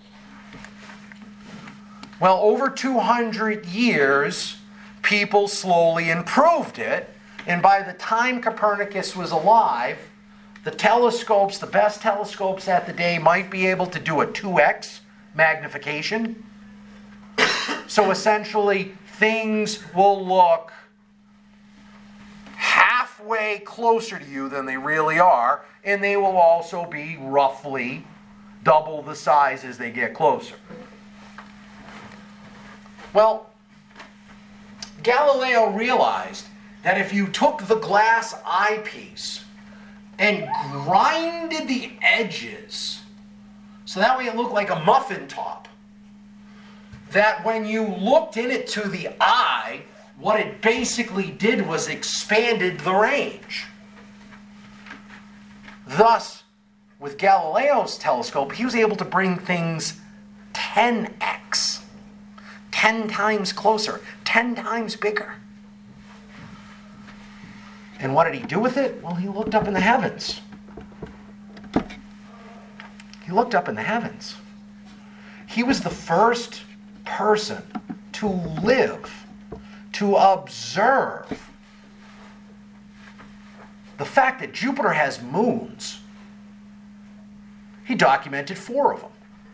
Well, over two hundred years, people slowly improved it, and by the time Copernicus was alive, the telescopes, the best telescopes at the day, might be able to do a two x magnification. So essentially, things will look halfway closer to you than they really are, and they will also be roughly double the size as they get closer. Well, Galileo realized that if you took the glass eyepiece and grinded the edges so that way it looked like a muffin top, that when you looked in it to the eye, what it basically did was expanded the range. Thus, with Galileo's telescope, he was able to bring things ten x, ten times closer, ten times bigger. And what did he do with it? Well, he looked up in the heavens. He looked up in the heavens. He was the first person to live, to observe the fact that Jupiter has moons. He documented four of them.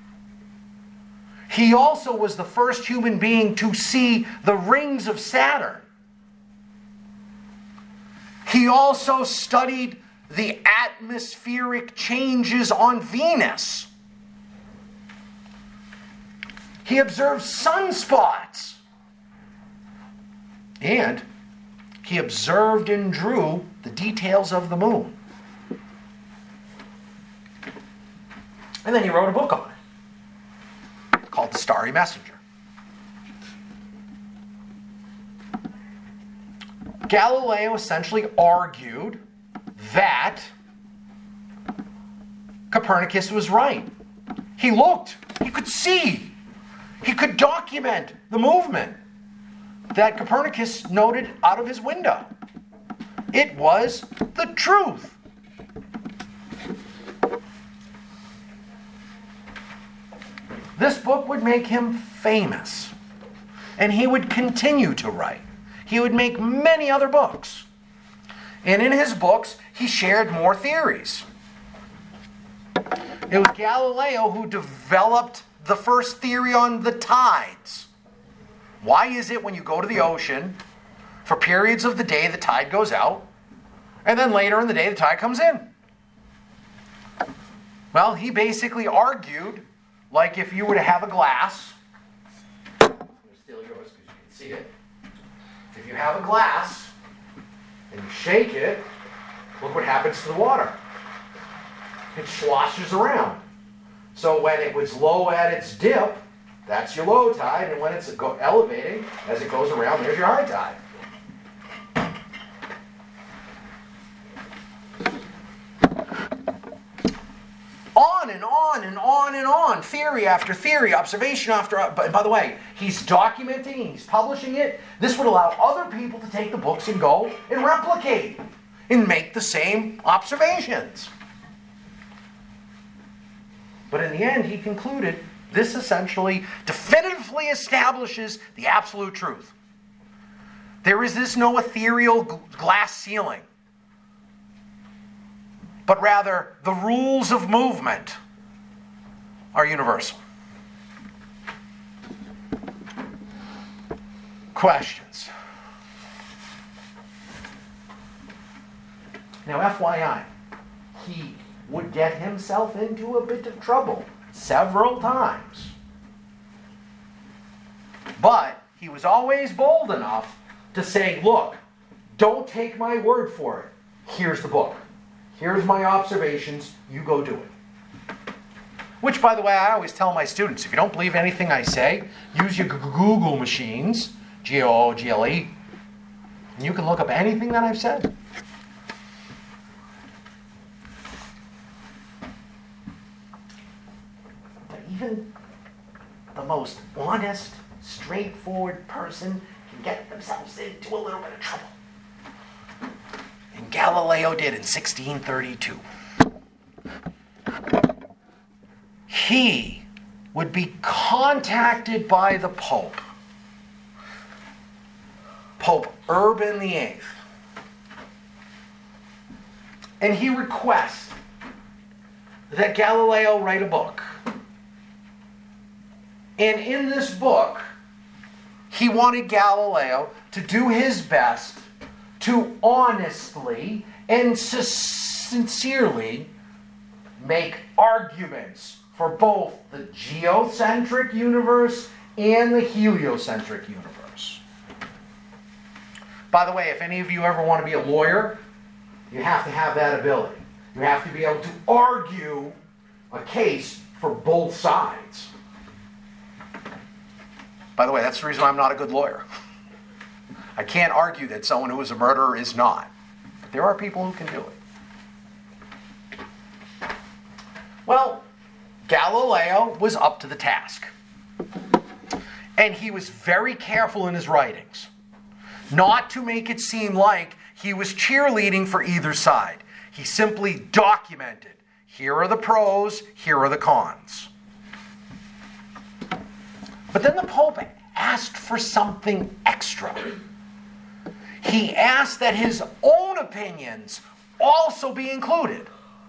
He also was the first human being to see the rings of Saturn. He also studied the atmospheric changes on Venus. He observed sunspots. And he observed and drew the details of the moon. And then he wrote a book on it called The Starry Messenger. Galileo essentially argued that Copernicus was right. He looked, he could see, he could document the movement that Copernicus noted out of his window. It was the truth. This book would make him famous, and he would continue to write. He would make many other books. And in his books, he shared more theories. It was Galileo who developed the first theory on the tides. Why is it when you go to the ocean, for periods of the day the tide goes out, and then later in the day the tide comes in? Well, he basically argued, like if you were to have a glass, it's still yours because you can see it. If you have a glass and you shake it, look what happens to the water. It sloshes around. So when it was low at its dip, that's your low tide, and when it's go- elevating, as it goes around, there's your high tide. On and on and on and on, theory after theory, observation after, but by the way, he's documenting, he's publishing it. This would allow other people to take the books and go and replicate and make the same observations. But in the end, he concluded this essentially definitively establishes the absolute truth. There is this no ethereal glass ceiling, but rather the rules of movement are universal. Questions? Now, F Y I, he would get himself into a bit of trouble several times. But he was always bold enough to say, look, don't take my word for it. Here's the book. Here's my observations. You go do it. Which, by the way, I always tell my students, if you don't believe anything I say, use your Google machines, G O O G L E, and you can look up anything that I've said. But even the most honest, straightforward person can get themselves into a little bit of trouble. And Galileo did in sixteen thirty-two. He would be contacted by the Pope, Pope Urban the Eighth, and he requests that Galileo write a book. And in this book, he wanted Galileo to do his best to honestly and sincerely make arguments for both the geocentric universe and the heliocentric universe. By the way, if any of you ever want to be a lawyer, you have to have that ability. You have to be able to argue a case for both sides. By the way, that's the reason I'm not a good lawyer. I can't argue that someone who is a murderer is not. But there are people who can do it. Well, Galileo was up to the task. And he was very careful in his writings, not to make it seem like he was cheerleading for either side. He simply documented, here are the pros, here are the cons. But then the Pope asked for something extra. He asked that his own opinions also be included.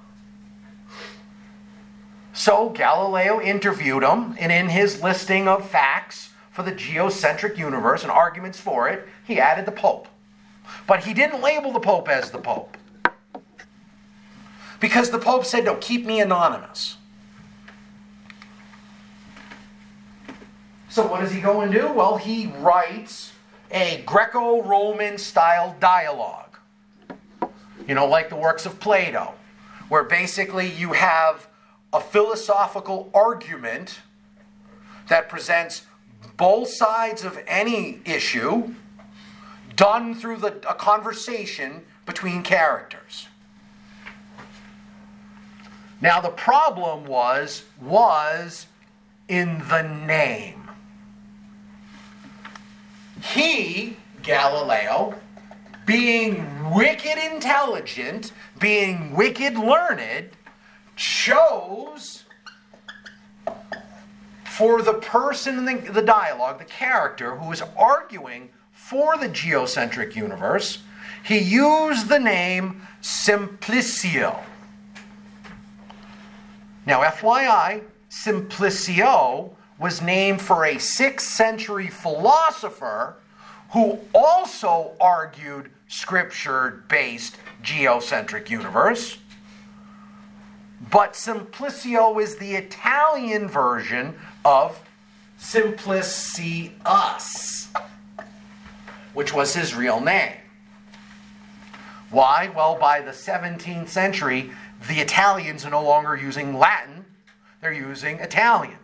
So Galileo interviewed him, and in his listing of facts for the geocentric universe and arguments for it, he added the Pope. But he didn't label the Pope as the Pope, because the Pope said, no, keep me anonymous. So what does he go and do? Well, he writes a Greco-Roman style dialogue. You know, like the works of Plato, where basically you have a philosophical argument that presents both sides of any issue done through the, a conversation between characters. Now the problem was, was in the name. He, Galileo, being wicked intelligent, being wicked learned, chose for the person in the, the dialogue, the character who was arguing for the geocentric universe, he used the name Simplicio. Now, F Y I, Simplicio was named for a sixth century philosopher who also argued scripture-based geocentric universe. But Simplicio is the Italian version of Simplicius, which was his real name. Why? Well, by the seventeenth century, the Italians are no longer using Latin, they're using Italian.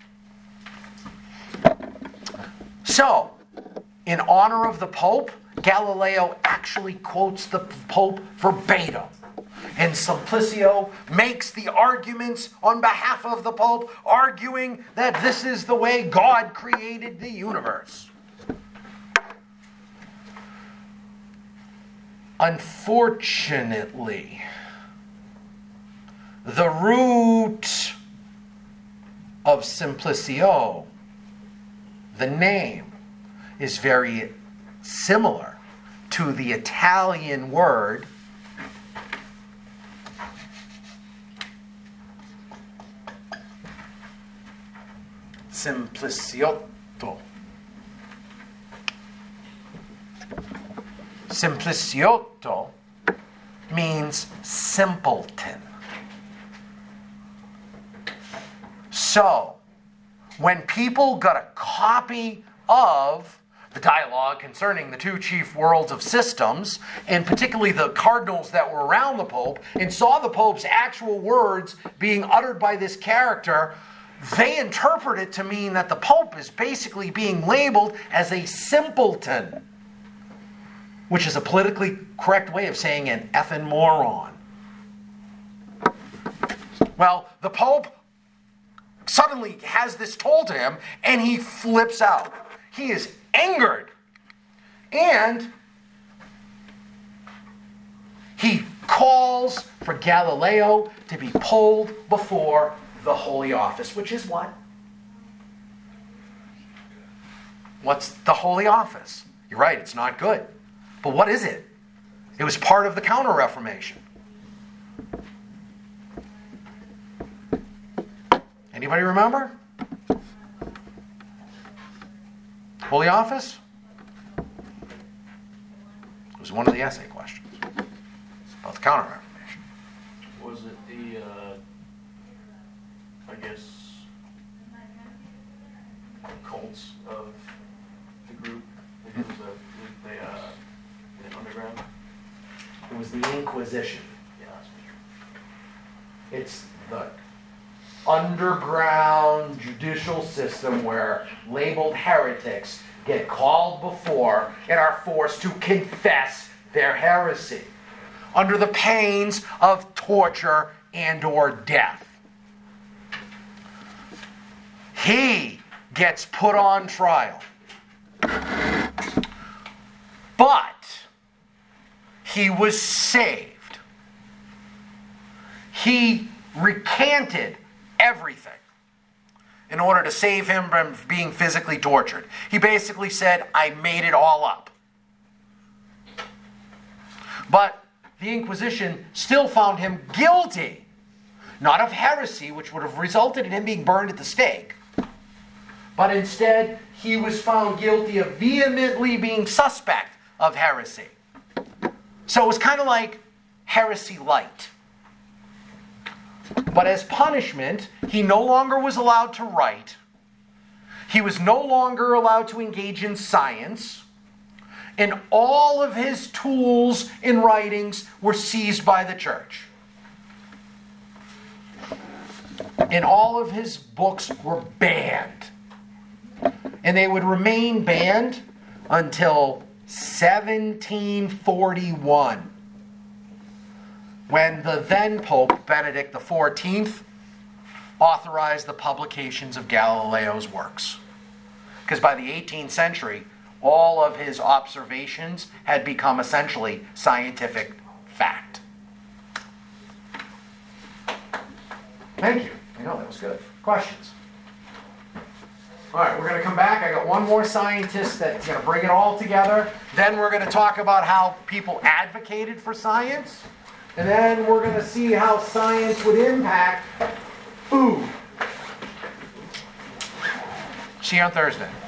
So, in honor of the Pope, Galileo actually quotes the Pope verbatim. And Simplicio makes the arguments on behalf of the Pope, arguing that this is the way God created the universe. Unfortunately, the root of Simplicio, the name, is very similar to the Italian word Simpliciotto. Simpliciotto means simpleton. So, when people got a copy of the dialogue concerning the two chief worlds of systems, and particularly the cardinals that were around the Pope, and saw the Pope's actual words being uttered by this character, they interpret it to mean that the Pope is basically being labeled as a simpleton, which is a politically correct way of saying an effing moron. Well, the Pope suddenly has this told to him, and he flips out. He is angered. And he calls for Galileo to be pulled before the Holy Office, which is what? What's the Holy Office? You're right, it's not good. But what is it? It was part of the Counter-Reformation. Anybody remember? Holy Office? It was one of the essay questions about the Counter-Reformation. Was it the, uh, I guess, cults of the group? It was a, the, uh, the underground? It was the Inquisition. Yeah, that's for It's the underground judicial system where labeled heretics get called before and are forced to confess their heresy under the pains of torture and or death. He gets put on trial. But he was saved. He recanted everything in order to save him from being physically tortured. He basically said, I made it all up. But the Inquisition still found him guilty, not of heresy, which would have resulted in him being burned at the stake, but instead he was found guilty of vehemently being suspect of heresy. So it was kind of like heresy light. But as punishment, he no longer was allowed to write. He was no longer allowed to engage in science. And all of his tools and writings were seized by the church. And all of his books were banned. And they would remain banned until seventeen forty-one. When the then Pope, Benedict the fourteenth, authorized the publications of Galileo's works. Because by the eighteenth century, all of his observations had become essentially scientific fact. Thank you. I know, that was good. Questions? All right, we're going to come back. I got one more scientist that's going to bring it all together. Then we're going to talk about how people advocated for science. And then we're going to see how science would impact food. See you on Thursday.